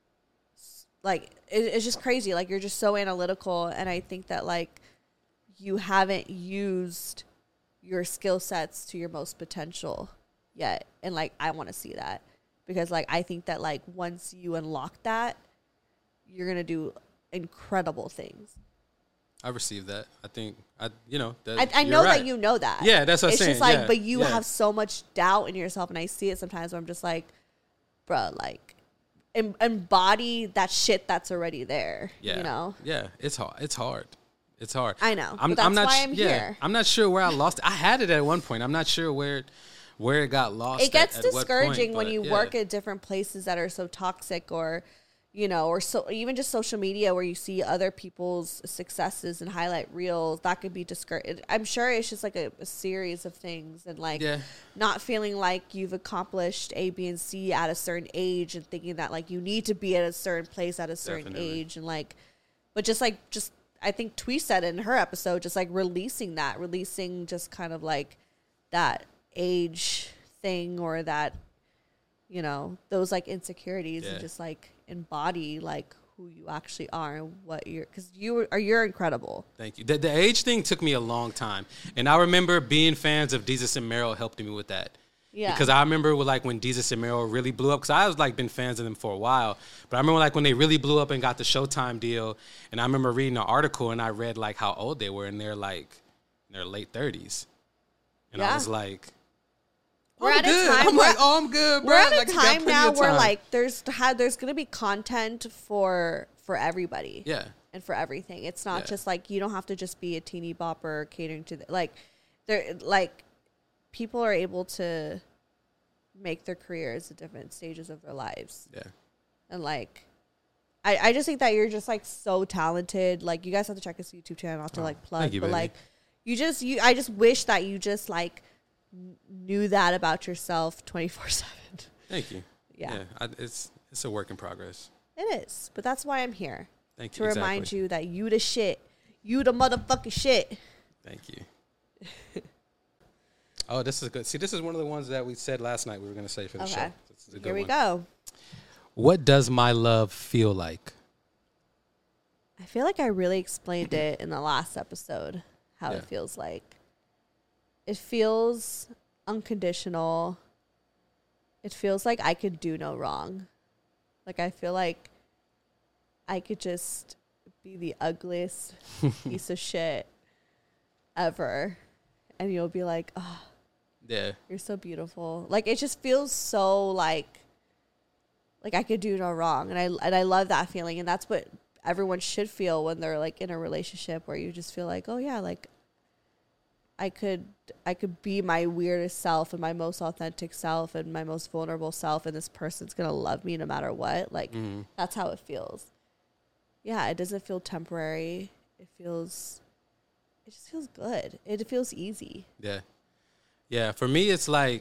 like, it, it's just crazy. Like you're just so analytical. And I think that like you haven't used your skill sets to your most potential yet. And like, I want to see that. Because, like, I think that, like, once you unlock that, you're going to do incredible things. I received that. I think, I you know. That, I, I you're know right. that you know that. Yeah, that's what I'm It's saying. just, like, Yeah, but you yeah. have so much doubt in yourself. And I see it sometimes where I'm just like, bruh, like, em- embody that shit that's already there. Yeah. You know? Yeah, it's hard. It's hard. It's hard. I know, I'm, but that's I'm not why sh- I'm yeah, here. I'm not sure where I lost it. I had it at one point. I'm not sure where it, where it got lost. It gets at, at what discouraging point, when but you yeah. work at different places that are so toxic, or you know, or so even just social media where you see other people's successes and highlight reels. That could be discouraging. I'm sure it's just like a, a series of things, and like Yeah. not feeling like you've accomplished A, B, and C at a certain age, and thinking that like you need to be at a certain place at a certain Definitely. age, and like, but just like just I think Twee said in her episode, just like releasing that, releasing just kind of like that age thing, or that, you know, those like insecurities, Yeah. and just like embody like who you actually are and what you're, because you are, you're incredible. Thank you. The, the age thing took me a long time, and I remember being fans of Jesus and Meryl helped me with that. Yeah. Because I remember with, like when Jesus and Meryl really blew up, because I was like been fans of them for a while, but I remember like when they really blew up and got the Showtime deal, and I remember reading an article and I read like how old they were, and they're like in their late thirties, and I Yeah. was like, We're I'm at a good. time- I'm we're- like, oh, I'm good, bro. We're at a Like, I got time plenty now of where time. like there's had there's gonna be content for for everybody. yeah, And for everything. It's not Yeah. just like you don't have to just be a teeny bopper catering to the, like they're like people are able to make their careers at different stages of their lives. yeah. And like I, I just think that you're just like so talented. Like you guys have to check his YouTube channel, not to Oh, like plug, thank you, but baby. like you just you I just wish that you just like kn- knew that about yourself twenty-four seven. Thank you. Yeah. I, it's it's a work in progress. It is. But that's why I'm here. Thank To you. remind Exactly. you that you the shit. You the motherfucking shit. Thank you. Oh, this is good. See, this is one of the ones that we said last night we were going to say for the Okay. show. This is a good Here we one. go. What does my love feel like? I feel like I really explained it in the last episode, how Yeah. it feels like. It feels unconditional. It feels like I could do no wrong. Like I feel like I could just be the ugliest piece of shit ever. and you'll be like, oh, Yeah. you're so beautiful. Like, it just feels so like, like I could do no wrong. And I, and I love that feeling. And that's what everyone should feel when they're like in a relationship, where you just feel like, oh yeah, like I could, I could be my weirdest self and my most authentic self and my most vulnerable self. And this person's going to love me no matter what. Like, mm-hmm. that's how it feels. Yeah. It doesn't feel temporary. It feels, it just feels good. It feels easy. Yeah. Yeah. For me, it's like,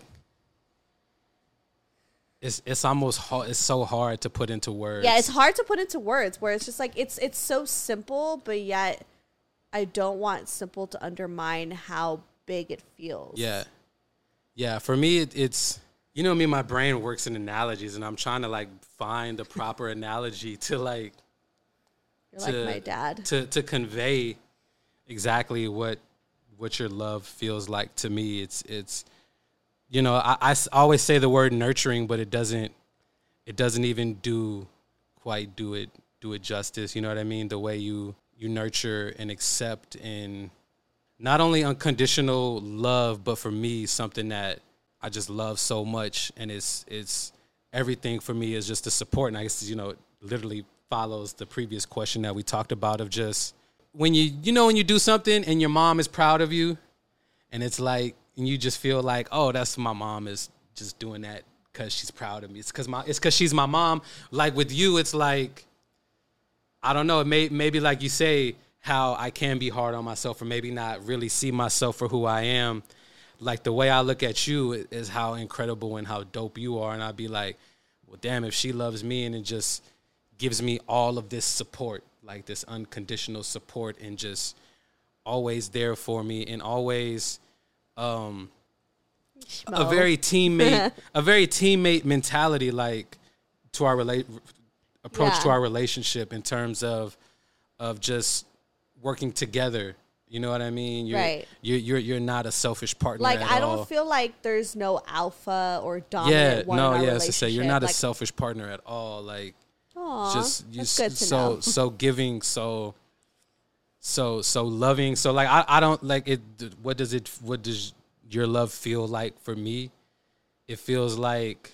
it's it's almost hard, it's so hard to put into words. Yeah. It's hard to put into words, where it's just like, it's, it's so simple, but yet I don't want simple to undermine how big it feels. Yeah. Yeah. For me, it, it's, you know, me, my brain works in analogies, and I'm trying to like find the proper analogy to like, You're to, like my dad. To, to convey exactly what, what your love feels like to me. It's, it's, you know, I, I always say the word nurturing, but it doesn't, it doesn't even do quite do it, do it justice. You know what I mean? The way you, you nurture and accept, and not only unconditional love, but for me, something that I just love so much. And it's, it's everything for me is just the support. And I guess, you know, it literally follows the previous question that we talked about of just when you, you know, when you do something and your mom is proud of you, and it's like, and you just feel like, oh, that's my mom is just doing that because she's proud of me. It's because my, it's because she's my mom. Like with you, it's like, I don't know. It may, maybe like you say, how I can be hard on myself, or maybe not really see myself for who I am. Like the way I look at you is how incredible and how dope you are. And I'd be like, well, damn, if she loves me and it just gives me all of this support, like this unconditional support, and just always there for me, and always um, a very teammate, a very teammate mentality, like to our relate approach yeah. to our relationship in terms of, of just working together. You know what I mean? You're, right. You're, you're, you're not a selfish partner like, at I don't all. feel like there's no alpha or dominant yeah, one no, in our yeah, relationship. to say you're not like, a selfish partner at all. Like, Aww, just you that's good to so know. so giving, so so so loving. So like I, I don't like it. What does it? What does your love feel like for me? It feels like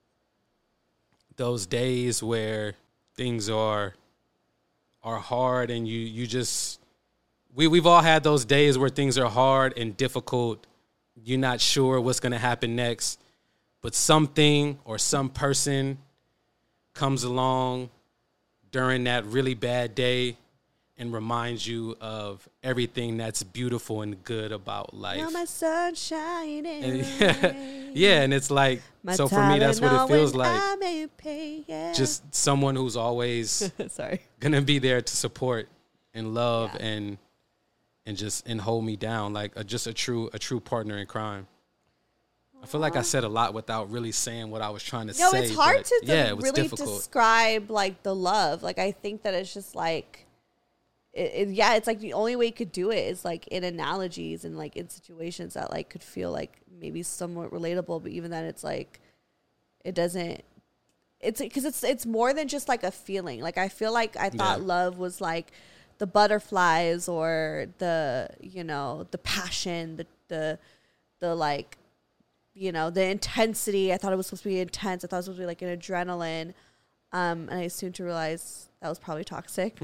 those days where things are are hard, and you you just we we've all had those days where things are hard and difficult. You're not sure what's going to happen next, but something or some person comes along during that really bad day and reminds you of everything that's beautiful and good about life. Now my sunshine and, yeah, yeah, and it's like, my so for me, that's what it feels like. Pay, yeah. Just someone who's always sorry gonna be there to support and love yeah. and and just and hold me down, like a, just a true a true partner in crime. I feel like I said a lot without really saying what I was trying to no, say. No, it's hard to yeah, de- it was really difficult. describe like the love. Like I think that it's just like, it, it, yeah, it's like the only way you could do it is like in analogies and like in situations that like could feel like maybe somewhat relatable. But even then, it's like it doesn't. It's because it's it's more than just like a feeling. Like I feel like I thought yeah. love was like the butterflies or the you know the passion, the the the like. You know, the intensity. I thought it was supposed to be intense. I thought it was supposed to be like an adrenaline. Um, and I soon to realize that was probably toxic.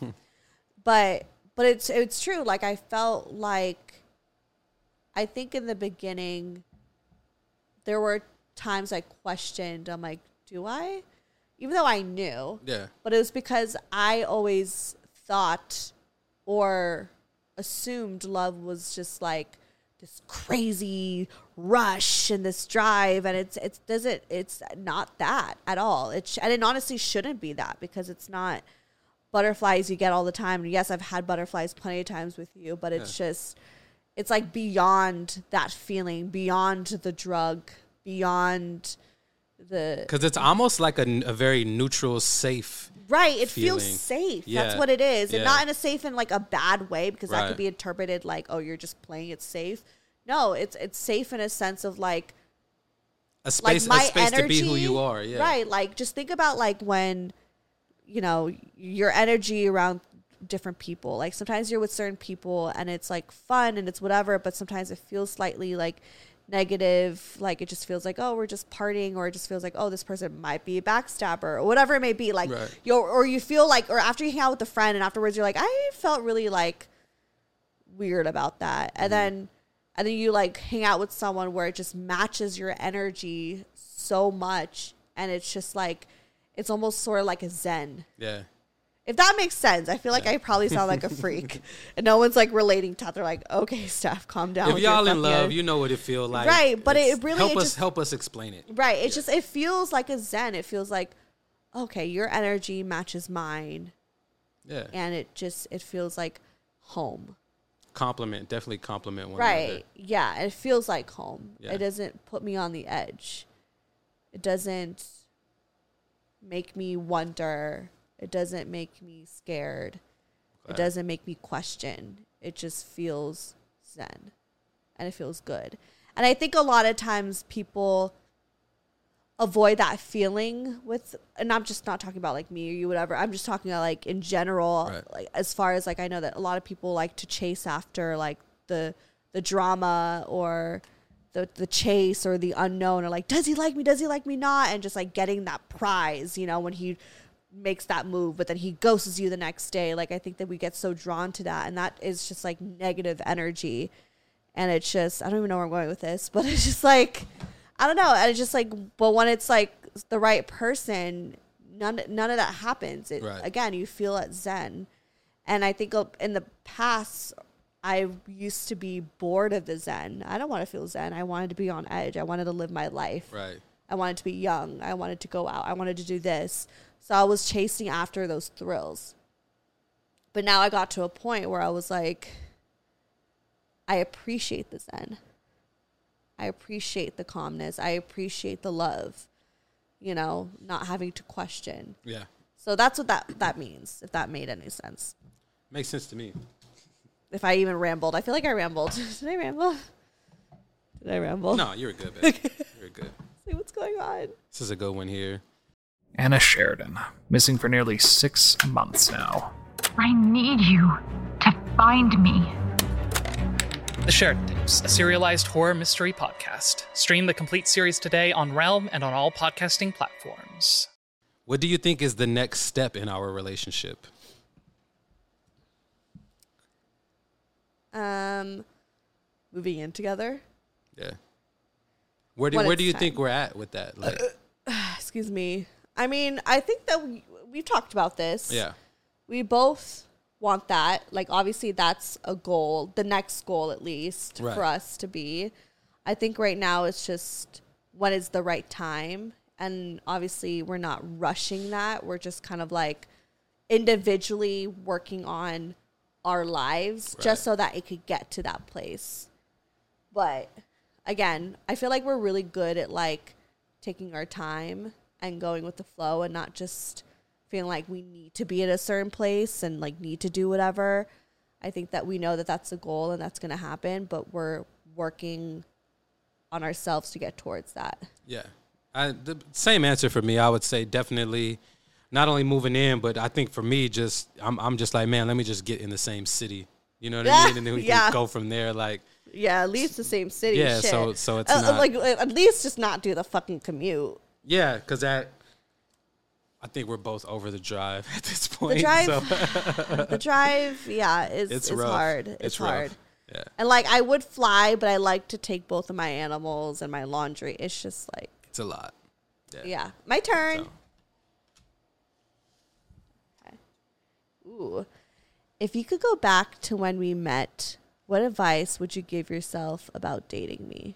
but but it's it's true. Like I felt like I think in the beginning there were times I questioned, I'm like, do I? Even though I knew. Yeah. But it was because I always thought or assumed love was just like this crazy rush and this drive, and it's it's doesn't it's not that at all. It sh- and it honestly shouldn't be that, because it's not butterflies you get all the time. And yes, I've had butterflies plenty of times with you, but it's yeah. just it's like beyond that feeling, beyond the drug, beyond the because it's almost like a, a very neutral, safe. Right, it feeling. feels safe. Yeah. That's what it is. Yeah. And not in a safe in like a bad way, because right. that could be interpreted like, oh, you're just playing it safe. No, it's it's safe in a sense of like a space, like my a space energy, to be who you are. Yeah. Right. Like just think about like when, you know, your energy around different people. Like sometimes you're with certain people and it's like fun and it's whatever, but sometimes it feels slightly like negative. Like it just feels like, oh, we're just partying, or it just feels like, oh, this person might be a backstabber or whatever it may be. Like, right. you or you feel like, or after you hang out with a friend and afterwards you're like, I felt really like weird about that. And mm-hmm. then, and then you like hang out with someone where it just matches your energy so much. And it's just like, it's almost sort of like a zen. Yeah. If that makes sense. I feel like yeah. I probably sound like a freak. And no one's like relating to that. They're like, okay, Steph, calm down. If y'all in love, you know what it feels like. Right. But it's, it really help it us just, help us explain it. Right. It yeah. just it feels like a zen. It feels like, okay, your energy matches mine. Yeah. And it just it feels like home. Compliment, definitely compliment one right. another. Yeah. It feels like home. Yeah. It doesn't put me on the edge. It doesn't make me wonder. It doesn't make me scared. Okay. It doesn't make me question. It just feels zen. And it feels good. And I think a lot of times people avoid that feeling with, and I'm just not talking about like me or you, whatever. I'm just talking about like in general, right. like as far as like I know that a lot of people like to chase after like the the drama or the the chase or the unknown, or like, does he like me? Does he like me not? And just like getting that prize, you know, when he makes that move, but then he ghosts you the next day. Like I think that we get so drawn to that, and that is just like negative energy. And it's just, I don't even know where I'm going with this, but it's just like, I don't know. And it's just like, but when it's like the right person, none none of that happens. It, right. Again, you feel at zen. And I think in the past, I used to be bored of the zen. I don't want to feel zen. I wanted to be on edge. I wanted to live my life. Right. I wanted to be young. I wanted to go out. I wanted to do this. So I was chasing after those thrills. But now I got to a point where I was like, I appreciate the zen. I appreciate the calmness. I appreciate the love, you know, not having to question. Yeah. So that's what that, that means, if that made any sense. Makes sense to me. If I even rambled. I feel like I rambled. Did I ramble? Did I ramble? No, you were good, babe. You were good. See what's going on. This is a good one here. Anna Sheridan, missing for nearly six months now. I need you to find me. The Sheridan Tapes, a serialized horror mystery podcast. Stream the complete series today on Realm and on all podcasting platforms. What do you think is the next step in our relationship? Um, moving in together. Yeah. Where do When where it's do you time. think we're at with that? Like, Excuse me. I mean, I think that we, we've talked about this. yeah. We both want that. Like, obviously, that's a goal, the next goal at least, Right. for us to be. I think right now it's just when is the right time. And obviously, we're not rushing that. We're just kind of like individually working on our lives Right. just so that it could get to that place. But again, I feel like we're really good at like taking our time and going with the flow and not just feeling like we need to be at a certain place and like need to do whatever. I think that we know that that's the goal and that's going to happen, but we're working on ourselves to get towards that. Yeah. I, the same answer for me. I would say definitely not only moving in, but I think for me, just I'm I'm just like, man, let me just get in the same city. You know what I mean? And then we Yeah. can go from there. Like, Yeah, at least the same city. Yeah, Shit. so- so it's Uh, not- like at least just not do the fucking commute. yeah, because that I think we're both over the drive at this point. The drive, so. the drive, yeah, is It's is rough. hard. It's, It's hard. rough. Yeah. And like I would fly, but I like to take both of my animals and my laundry. It's just like, It's a lot. Yeah. yeah, my turn. So, Okay. Ooh, if you could go back to when we met, what advice would you give yourself about dating me?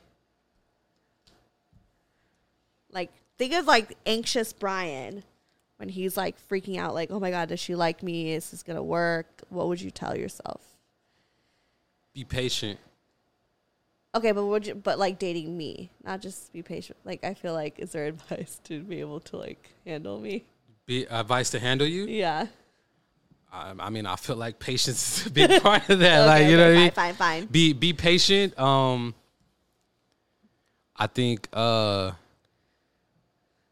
Like, think of like anxious Brian when he's like freaking out, like, oh my God, does she like me? Is this gonna work? What would you tell yourself? be patient. Okay, but would you, but like dating me, not just be patient. Like, I feel like, is there advice to be able to like handle me? Be advice to handle you. Yeah. I, I mean, I feel like patience is a big part of that. Okay, like, you okay, know what I fine, mean? fine, fine. Be be patient. Um, I think uh,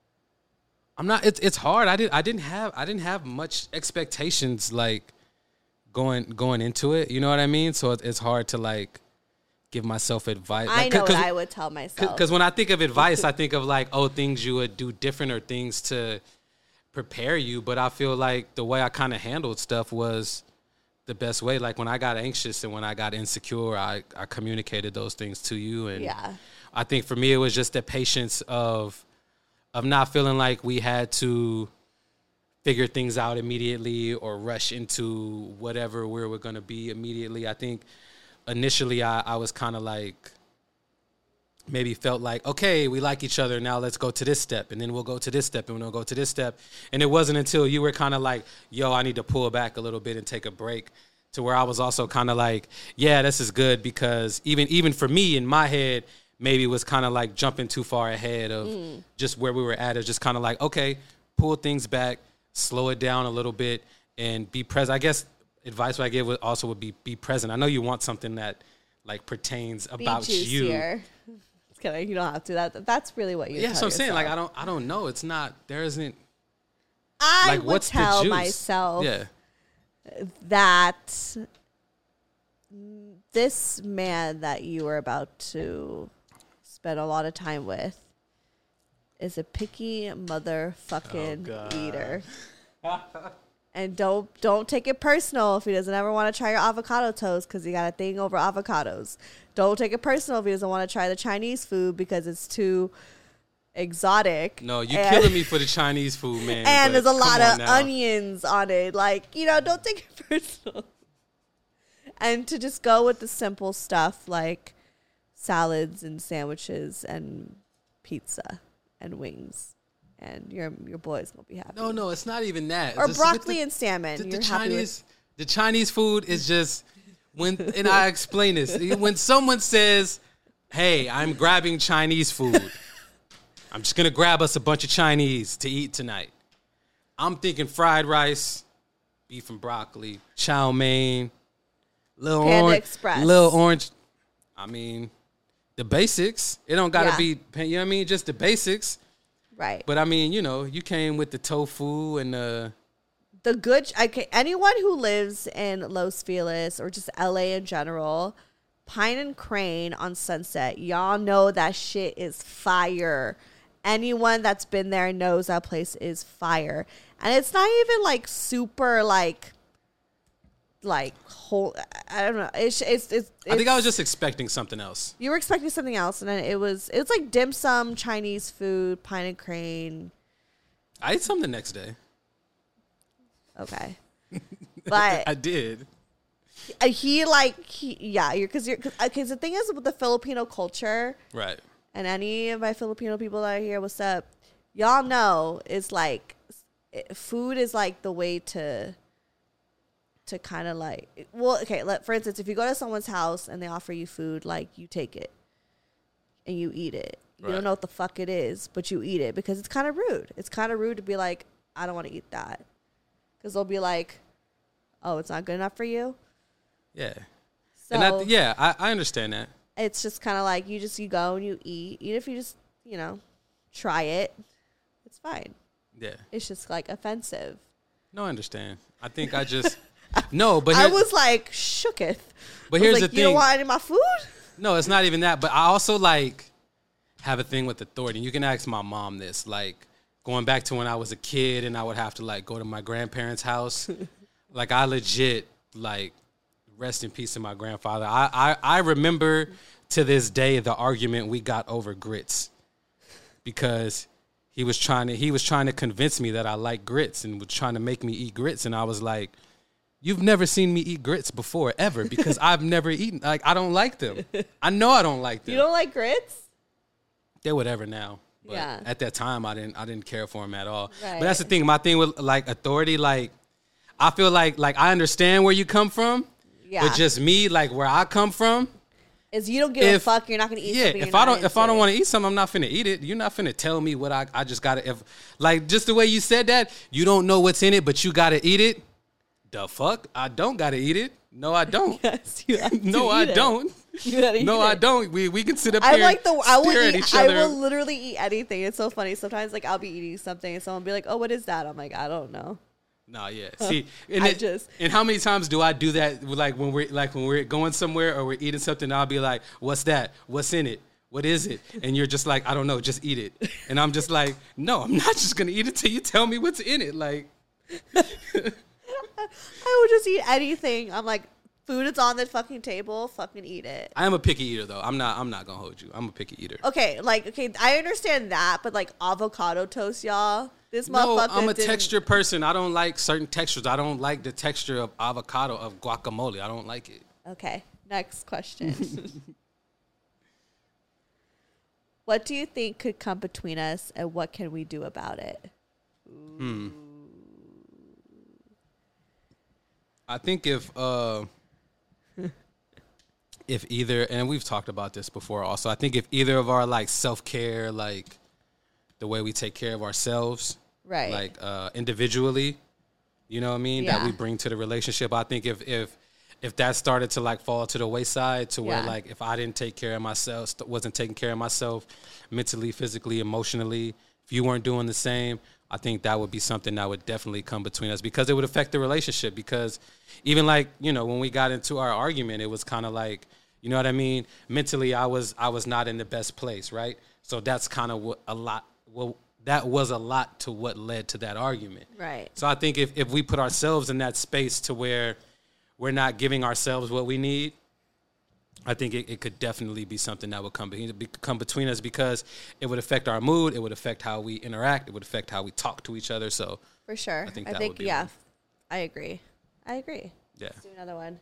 I'm not. It's it's hard. I didn't I didn't have I didn't have much expectations like going going into it. You know what I mean? So it, it's hard to like give myself advice. I like, know what I would tell myself. Because when I think of advice, I think of like, oh, things you would do different or things to prepare you. But I feel like the way I kind of handled stuff was the best way. Like when I got anxious and when I got insecure, I, I communicated those things to you. And Yeah. I think for me, it was just the patience of of not feeling like we had to figure things out immediately or rush into whatever we were going to be immediately. I think initially I, I was kind of like, maybe felt like, okay, we like each other. Now let's go to this step. And then we'll go to this step and we'll go to this step. And it wasn't until you were kind of like, yo, I need to pull back a little bit and take a break, to where I was also kind of like, yeah, this is good, because even, even for me in my head, maybe it was kind of like jumping too far ahead of mm. just where we were at. It's just kind of like, okay, pull things back, slow it down a little bit, and be present. I guess advice I give would also would be be present. I know you want something that like pertains about be you. It's kidding. You don't have to. That that's really what you. Yeah, tell so I'm yourself. saying, like, I don't I don't know. It's not, there isn't. I like, would what's tell the juice? myself Yeah. that this man that you are about to spend a lot of time with is a picky motherfucking Oh, eater. And don't don't take it personal if he doesn't ever want to try your avocado toast because he got a thing over avocados. Don't take it personal if he doesn't want to try the Chinese food because it's too exotic. No, you and, killing me for the Chinese food, man. And but there's a lot come on of now. onions on it. Like, you know, don't take it personal. And to just go with the simple stuff like salads and sandwiches and pizza and wings. And your your boy's gonna be happy. No, no, it's not even that. Or It's just broccoli with the- and salmon. The, the You're happy Chinese, the Chinese food is just when, and I explain this when someone says, "Hey, I'm grabbing Chinese food. I'm just gonna grab us a bunch of Chinese to eat tonight." I'm thinking fried rice, beef and broccoli, chow mein, little Panda orange, Express. little orange. I mean, the basics. It don't gotta Yeah. be, you know what I mean? Just the basics. Right. But I mean, you know, you came with the tofu and the. The good, I can, anyone who lives in Los Feliz or just L A in general, Pine and Crane on Sunset, y'all know that shit is fire. Anyone that's been there knows that place is fire. And it's not even like super like, like whole, I don't know. It's, it's, it's, I think I was it's- just expecting something else. You were expecting something else, and then it was it was like dim sum, Chinese food, Pine and Crane. I ate some the next day. Okay, but I did. uh, he like he yeah, you're because you're because the thing is with the Filipino culture, Right. and any of my Filipino people that are here, what's up? Y'all know it's like it, food is like the way to to kind of like well, okay. Let for instance, if you go to someone's house and they offer you food, like you take it and you eat it. You Right. don't know what the fuck it is, but you eat it because it's kind of rude. It's kind of rude to be like, I don't want to eat that. Because they'll be like, oh, it's not good enough for you. Yeah. So and that, yeah, I, I understand that. it's just kind of like you just, you go and you eat. Even if you just, you know, try it, it's fine. Yeah. It's just like offensive. No, I understand. I think I just no, but I here- was like, shooketh. But I was here's like, the you don't thing. want any of my food? No, it's not even that. But I also like have a thing with authority. You can ask my mom this. Like going back to when I was a kid and I would have to like go to my grandparents' house. Like I legit like rest in peace to my grandfather. I, I I remember to this day the argument we got over grits because he was trying to he was trying to convince me that I like grits and was trying to make me eat grits, and I was like, you've never seen me eat grits before ever because I've never eaten, like I don't like them. I know I don't like them. You don't like grits? They're whatever now. But Yeah. at that time I didn't I didn't care for them at all. Right. But that's the thing. My thing with like authority, like I feel like like I understand where you come from. Yeah. But just me, like where I come from, Is you don't give a if- fuck, you're not going to eat yeah, something if you're I not don't if I into. don't want to eat something, I'm not finna eat it. You're not finna tell me what I I just gotta if like just the way you said that, you don't know what's in it, but you gotta eat it. The fuck? I don't gotta eat it. No, I don't. Yes, you have to no, I eat it. don't. You gotta no, eat I it. don't. We we can sit up I here like the. I will stare at eat. each I other. will literally eat anything. It's so funny. Sometimes like I'll be eating something and someone will be like, "Oh, what is that?" I'm like, "I don't know." Nah, yeah. See, and, I it, just- and how many times do I do that? Like when we're like when we're going somewhere or we're eating something, I'll be like, "What's that? What's in it? What is it?" And you're just like, "I don't know. Just eat it." And I'm just like, "No, I'm not just gonna eat it till you tell me what's in it." Like, I would just eat anything. I'm like, food is on the fucking table. Fucking eat it. I am a picky eater, though. I'm not. I'm not gonna hold you. I'm a picky eater. Okay, like okay, I understand that, but like avocado toast, y'all. This No, motherfucker. I'm a didn't- texture person. I don't like certain textures. I don't like the texture of avocado of guacamole. I don't like it. Okay, next question. What do you think could come between us, and what can we do about it? Hmm. I think if uh, if either, and we've talked about this before also, I think if either of our like self-care, like the way we take care of ourselves, Right. like uh, individually, you know what I mean, that Yeah. we bring to the relationship, I think if if if that started to like fall to the wayside to where Yeah. like if I didn't take care of myself, st- wasn't taking care of myself mentally, physically, emotionally, if you weren't doing the same, I think that would be something that would definitely come between us because it would affect the relationship. Because even like, you know, when we got into our argument, it was kind of like, you know what I mean? Mentally, I was I was not in the best place, right? So that's kind of what a lot, well, that was a lot to what led to that argument. Right. So I think if, if we put ourselves in that space to where we're not giving ourselves what we need, I think it, it could definitely be something that would come, be, come between us because it would affect our mood. It would affect how we interact. It would affect how we talk to each other. So For sure. I think I that think would be yeah. one. I agree. I agree. Yeah. Let's do another one.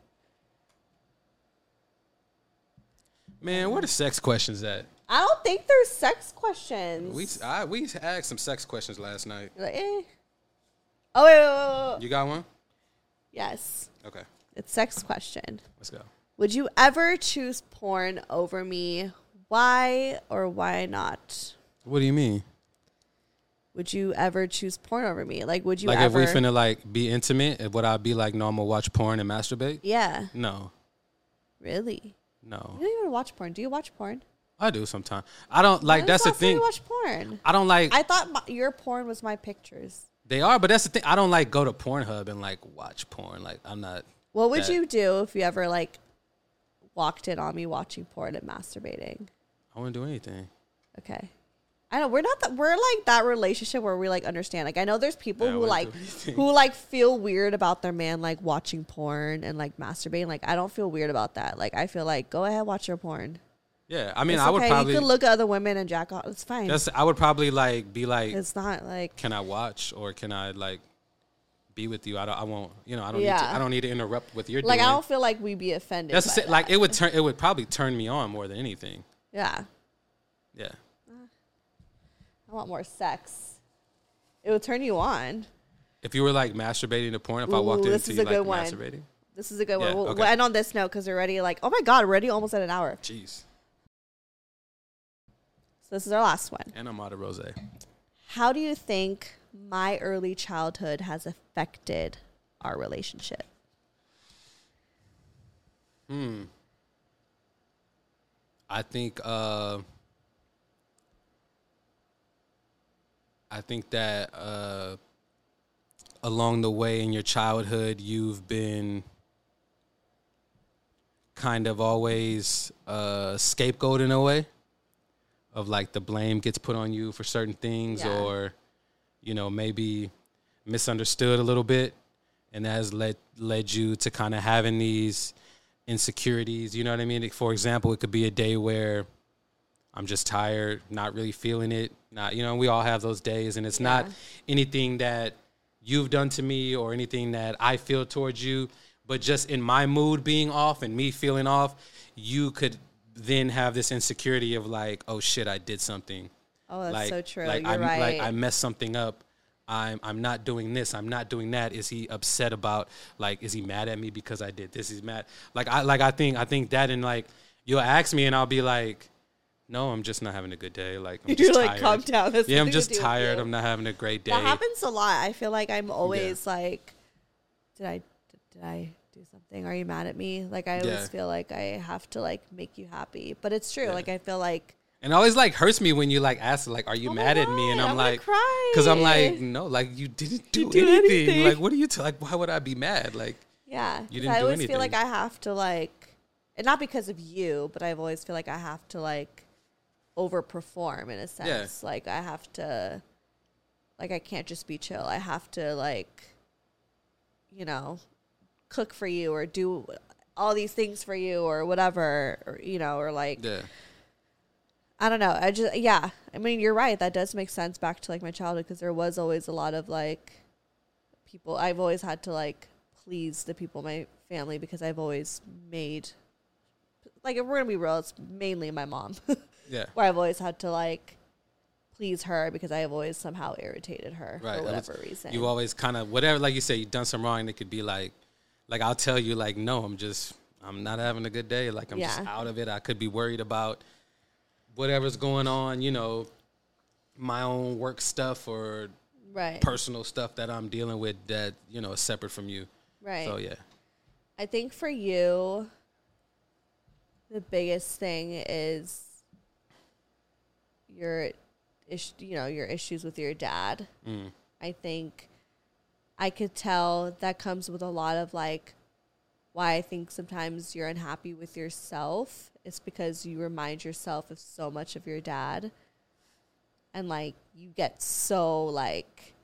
Man, where the sex questions at? I don't think there's sex questions. We I, we asked some sex questions last night. Like, eh. Oh wait, wait, wait, wait, wait. You got one? Yes. Okay, It's sex question. let's go. Would you ever choose porn over me? Why or why not? What do you mean? Would you ever choose porn over me? Like, would you Like ever? if we finna like be intimate, would I be like, no, I'm gonna watch porn and masturbate? Yeah. No, Really? no. You don't even watch porn. Do you watch porn? I do sometimes. I don't like. When was That's the last time thing. You watch porn. I don't like. I thought my, your porn was my pictures. They are, but that's the thing. I don't like go to Pornhub and like watch porn. Like I'm not. What would that- you do if you ever like walked in on me watching porn and masturbating? I wouldn't do anything. Okay. I know we're not that we're like that relationship where we like understand. Like I know there's people Yeah, I who wouldn't like do anything. who like feel weird about their man like watching porn and like masturbating. Like I don't feel weird about that. Like I feel like go ahead watch your porn. Yeah, I mean, It's I would okay. probably. You can look at other women and jack off. It's fine. That's. I would probably like be like, It's not like can I watch or can I like be with you? I don't. I won't. You know, I don't. Need Yeah. to, I don't need to interrupt what you're like doing. I don't feel like we'd be offended. That's by the sa- like that. it would turn. It would probably turn me on more than anything. Yeah. Yeah. I want more sex. It would turn you on. If you were like masturbating to porn, if I walked Ooh, in this into is you a like good one. masturbating, This is a good Yeah, one. We'll, okay. we'll end on this note because we're already like, oh my God, we're already almost at an hour. jeez. So this is our last one. And I'm out of rosé. How do you think my early childhood has affected our relationship? Hmm. I think. Uh, I think that uh, along the way in your childhood, you've been kind of always uh, scapegoat in a way of like the blame gets put on you for certain things Yeah. or, you know, maybe misunderstood a little bit. And that has led, led you to kind of having these insecurities. You know what I mean? For example, it could be a day where I'm just tired, not really feeling it. Not, you know, we all have those days, and it's not Yeah. anything that you've done to me or anything that I feel towards you, but just in my mood being off and me feeling off, you could then have this insecurity of like, oh shit, I did something. Oh, that's like, so true. Like You're I'm right. like I messed something up. I'm I'm not doing this. I'm not doing that. Is he upset about like? Is he mad at me because I did this? He's mad. Like I like I think I think that and like you'll ask me and I'll be like, no, I'm just not having a good day. Like I'm You're just like, tired. calm down. That's Yeah, I'm nothing to just do with tired. you. I'm not having a great day. That happens a lot. I feel like I'm always like, did I, did I do something? Are you mad at me? Like I always Yeah. feel like I have to like make you happy. But it's true. Yeah. Like I feel like And it always like hurts me when you like ask like, "Are you Oh my mad at me?" And God, I'm, I'm gonna like, cry. because I'm like, no, like you didn't do, You do anything. anything. Like, what are you t- like? Why would I be mad? Like, Yeah, You 'cause didn't I do always feel like anything. I have to like, and not because of you, but I've always feel like I have to like overperform in a sense. Like I have to, like I can't just be chill. I have to like, you know, cook for you or do all these things for you or whatever, or you know, or like. yeah, I don't know. I just, yeah. I mean, you're right. That does make sense back to like my childhood because there was always a lot of like people. I've always had to like please the people in my family because I've always made, like, if we're going to be real, it's mainly my mom. yeah. Where I've always had to like please her because I have always somehow irritated her Right. for That was- whatever reason. You always kind of whatever, like you say, you've done something wrong. And it could be like, like I'll tell you, like, no, I'm just, I'm not having a good day. Like I'm just Yeah. out of it. I could be worried about whatever's going on. You know, my own work stuff or right. personal stuff that I'm dealing with that you know is separate from you. Right. So yeah, I think for you, the biggest thing is your, ish, you know, your issues with your dad. Mm. I think I could tell that comes with a lot of like why I think sometimes you're unhappy with yourself. It's because you remind yourself of so much of your dad, and like you get so like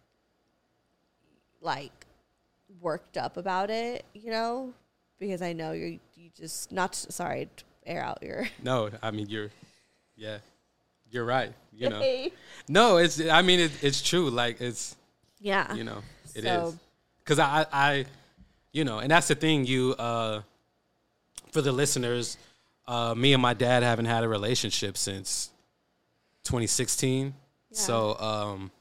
like worked up about it, you know, because I know you're you just not sorry to air out your no, I mean you're, yeah, you're right. You know, no, it's I mean it, it's true. Like it's yeah, you know it So- is because I I you know and that's the thing you uh for the listeners. Uh, me and my dad haven't had a relationship since twenty sixteen. Yeah. So, um,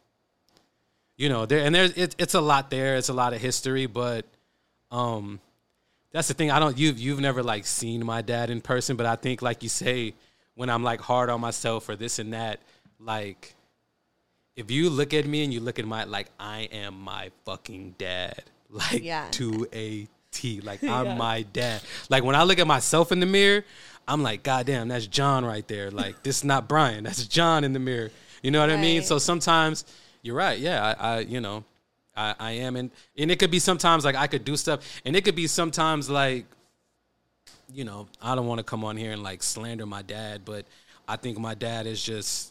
you know, there and there's it, it's a lot there. It's a lot of history, but um, that's the thing. I don't you've you've never like seen my dad in person, but I think like you say, when I'm like hard on myself or this and that, like if you look at me and you look at my like I am my fucking dad, like Yeah. to a T. Like I'm Yeah. my dad. Like when I look at myself in the mirror, I'm like, God damn, that's John right there. Like this is not Brian. That's John in the mirror. You know what I mean? Right. So sometimes you're right. Yeah, I, I you know, I, I am. And, and it could be sometimes like I could do stuff. And it could be sometimes like, you know, I don't want to come on here and like slander my dad, but I think my dad is just,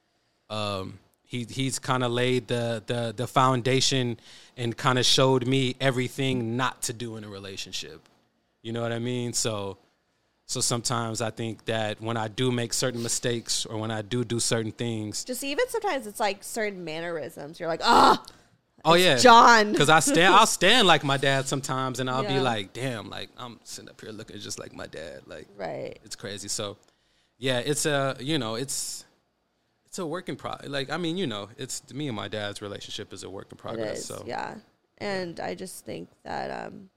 um, he he's kind of laid the, the, the foundation and kind of showed me everything not to do in a relationship. You know what I mean? So, so sometimes I think that when I do make certain mistakes or when I do do certain things, just even sometimes it's like certain mannerisms. You're like, ah, oh yeah, John. because I stand, I'll stand like my dad sometimes, and I'll be Yeah. like, damn, like I'm sitting up here looking just like my dad, like right. it's crazy. So, yeah, it's a you know it's it's a work in progress. Like I mean, you know, it's me and my dad's relationship is a work in It progress. is, So yeah. And I just think that um,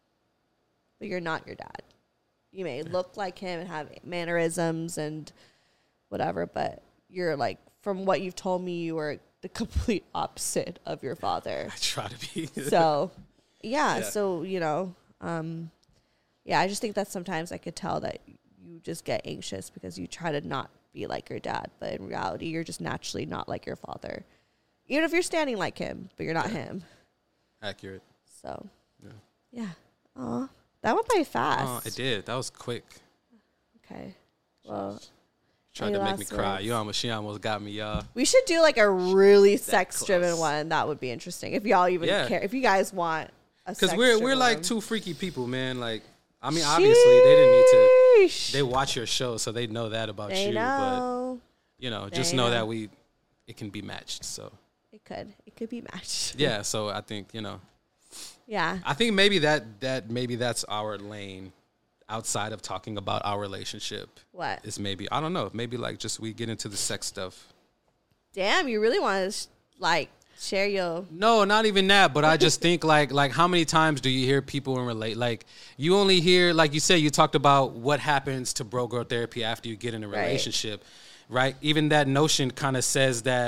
but you're not your dad. You may look like him and have mannerisms and whatever, but you're like, from what you've told me, you are the complete opposite of your father. I try to be. So, yeah, Yeah. so, you know, um, yeah, I just think that sometimes I could tell that you just get anxious because you try to not be like your dad, but in reality, you're just naturally not like your father. Even if you're standing like him, but you're not him. Accurate. So, Yeah. yeah. Aw, that went by fast. Oh, it did. That was quick. Okay. Well, Tried Any to make me last cry. words? You almost, she almost got me, y'all. we should do like a really sex-driven close. one. That would be interesting if y'all even Yeah. care. If you guys want a Because we're we're sex-driven like one. two freaky people, man. Like, I mean, obviously they didn't need to. Sheesh. They watch your show, so they know that about They you. know. But you know, just They know know. that we, it can be matched. So It could. It could be matched. yeah. So I think you know, Yeah. I think maybe that that maybe that's our lane, outside of talking about our relationship. What? Is maybe I don't know. Maybe like just we get into the sex stuff. Damn, you really want to like share your No, not even that. But I just think like like how many times do you hear people in relate? Like you only hear like you say you talked about what happens to bro girl therapy after you get in a Right. relationship, right? Even that notion kind of says that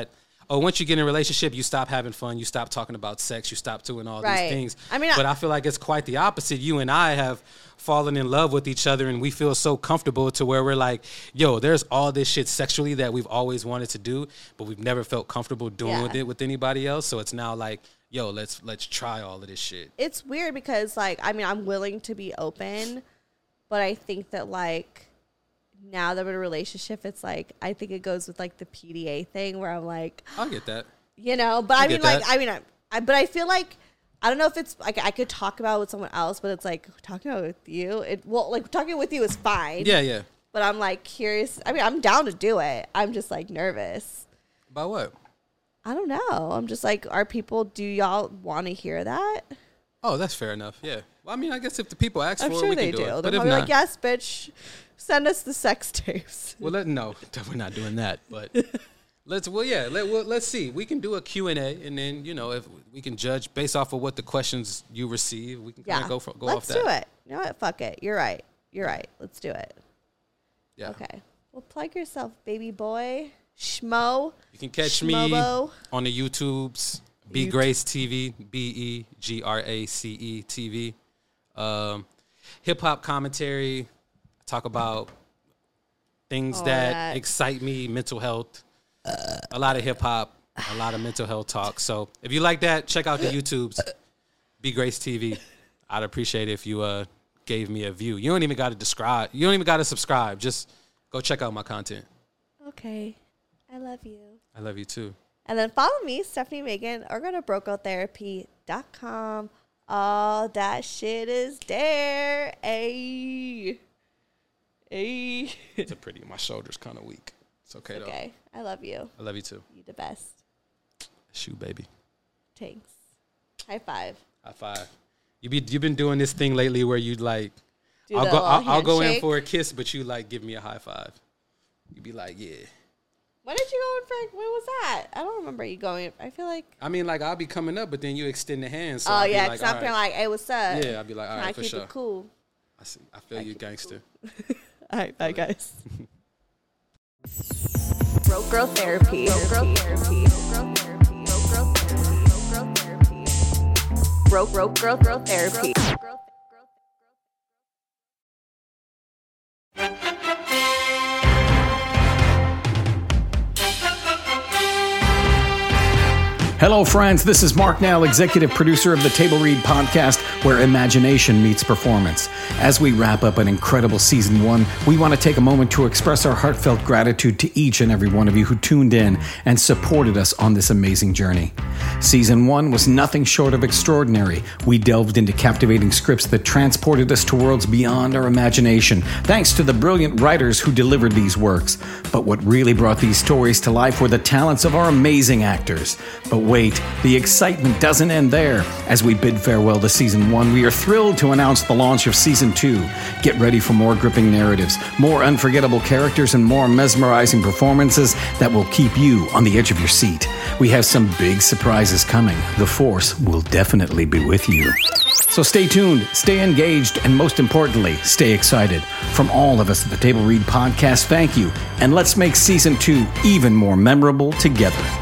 oh, once you get in a relationship, you stop having fun, you stop talking about sex, you stop doing all Right. these things. I mean, but I- I feel like it's quite the opposite. You and I have fallen in love with each other, and we feel so comfortable to where we're like, yo, there's all this shit sexually that we've always wanted to do, but we've never felt comfortable doing Yeah. with it with anybody else. So it's now like, yo, let's let's try all of this shit. It's weird because, like, I mean, I'm willing to be open, but I think that, like, now that I'm in a relationship, it's like, I think it goes with, like, the P D A thing where I'm like, I'll get that. you know, but I I mean, get like, that. I mean, I, I, but I feel like, I don't know if it's, like, I could talk about it with someone else, but it's like, talking about it with you, it, well, like, talking with you is fine. Yeah, yeah. But I'm, like, curious. I mean, I'm down to do it. I'm just, like, nervous. About what? I don't know. I'm just like, are people, do y'all want to hear that? Oh, that's fair enough. Yeah. Well, I mean, I guess if the people ask I'm for sure it, we they can do. do it. They're But if probably not, like, yes, bitch, send us the sex tapes. well, let no, we're not doing that. But let's, well, yeah, let, well, let's see. We can do a Q and A, and then you know, if we can judge based off of what the questions you receive, we can kind Yeah. of go for, go Let's off that. do it. You know what? Fuck it. You're right. You're right. Let's do it. Yeah. Okay. Well, plug yourself, baby boy. Schmo. You can catch Schmobo. me on the YouTubes, B Grace T V, B E G R A C E T V. Um, hip hop commentary. Talk about things All that, that. excite me, mental health. A lot of hip hop, a lot of mental health talk. So if you like that, check out the YouTubes, B Grace T V. I'd appreciate it if you uh gave me a view. You don't even got to describe. You don't even got to subscribe. Just go check out my content. Okay. I love you. I love you too. And then follow me, Stephanie Megan, or go to broco therapy dot com. All that shit is there. Ayy. Ayy. It's a pretty. My shoulder's kind of weak. It's okay, though. Okay. I love you. I love you too. You the best. Shoot, baby. Thanks. High five. High five. You be you've been doing this thing lately where you like, Do I'll the go little I'll, I'll go in handshake. for a kiss, but you like give me a high five. You be like, yeah. When did you go in for? When was that? I don't remember you going. I feel like. I mean, like I'll be coming up, but then you extend the hand. So Oh I'll be yeah, like, because I'm all feeling right. like, hey, what's up? Yeah, I'll be like, all Can I right, for keep sure. it cool? I see. I feel you, gangster. All right, bye guys. Broke Girl Therapy. Broke Girl Therapy. Broke Broke Girl Girl Therapy. Hello, friends. This is Mark Nell, executive producer of the Table Read podcast, where imagination meets performance. As we wrap up an incredible season one, we want to take a moment to express our heartfelt gratitude to each and every one of you who tuned in and supported us on this amazing journey. Season one was nothing short of extraordinary. We delved into captivating scripts that transported us to worlds beyond our imagination, thanks to the brilliant writers who delivered these works. But what really brought these stories to life were the talents of our amazing actors. But wait, the excitement doesn't end there. As we bid farewell to season one, we are thrilled to announce the launch of season two. Get ready for more gripping narratives, more unforgettable characters, and more mesmerizing performances that will keep you on the edge of your seat. We have some big surprises coming. The Force will definitely be with you. So stay tuned, stay engaged, and most importantly, stay excited. From all of us at the Table Read podcast, thank you, and let's make season two even more memorable together.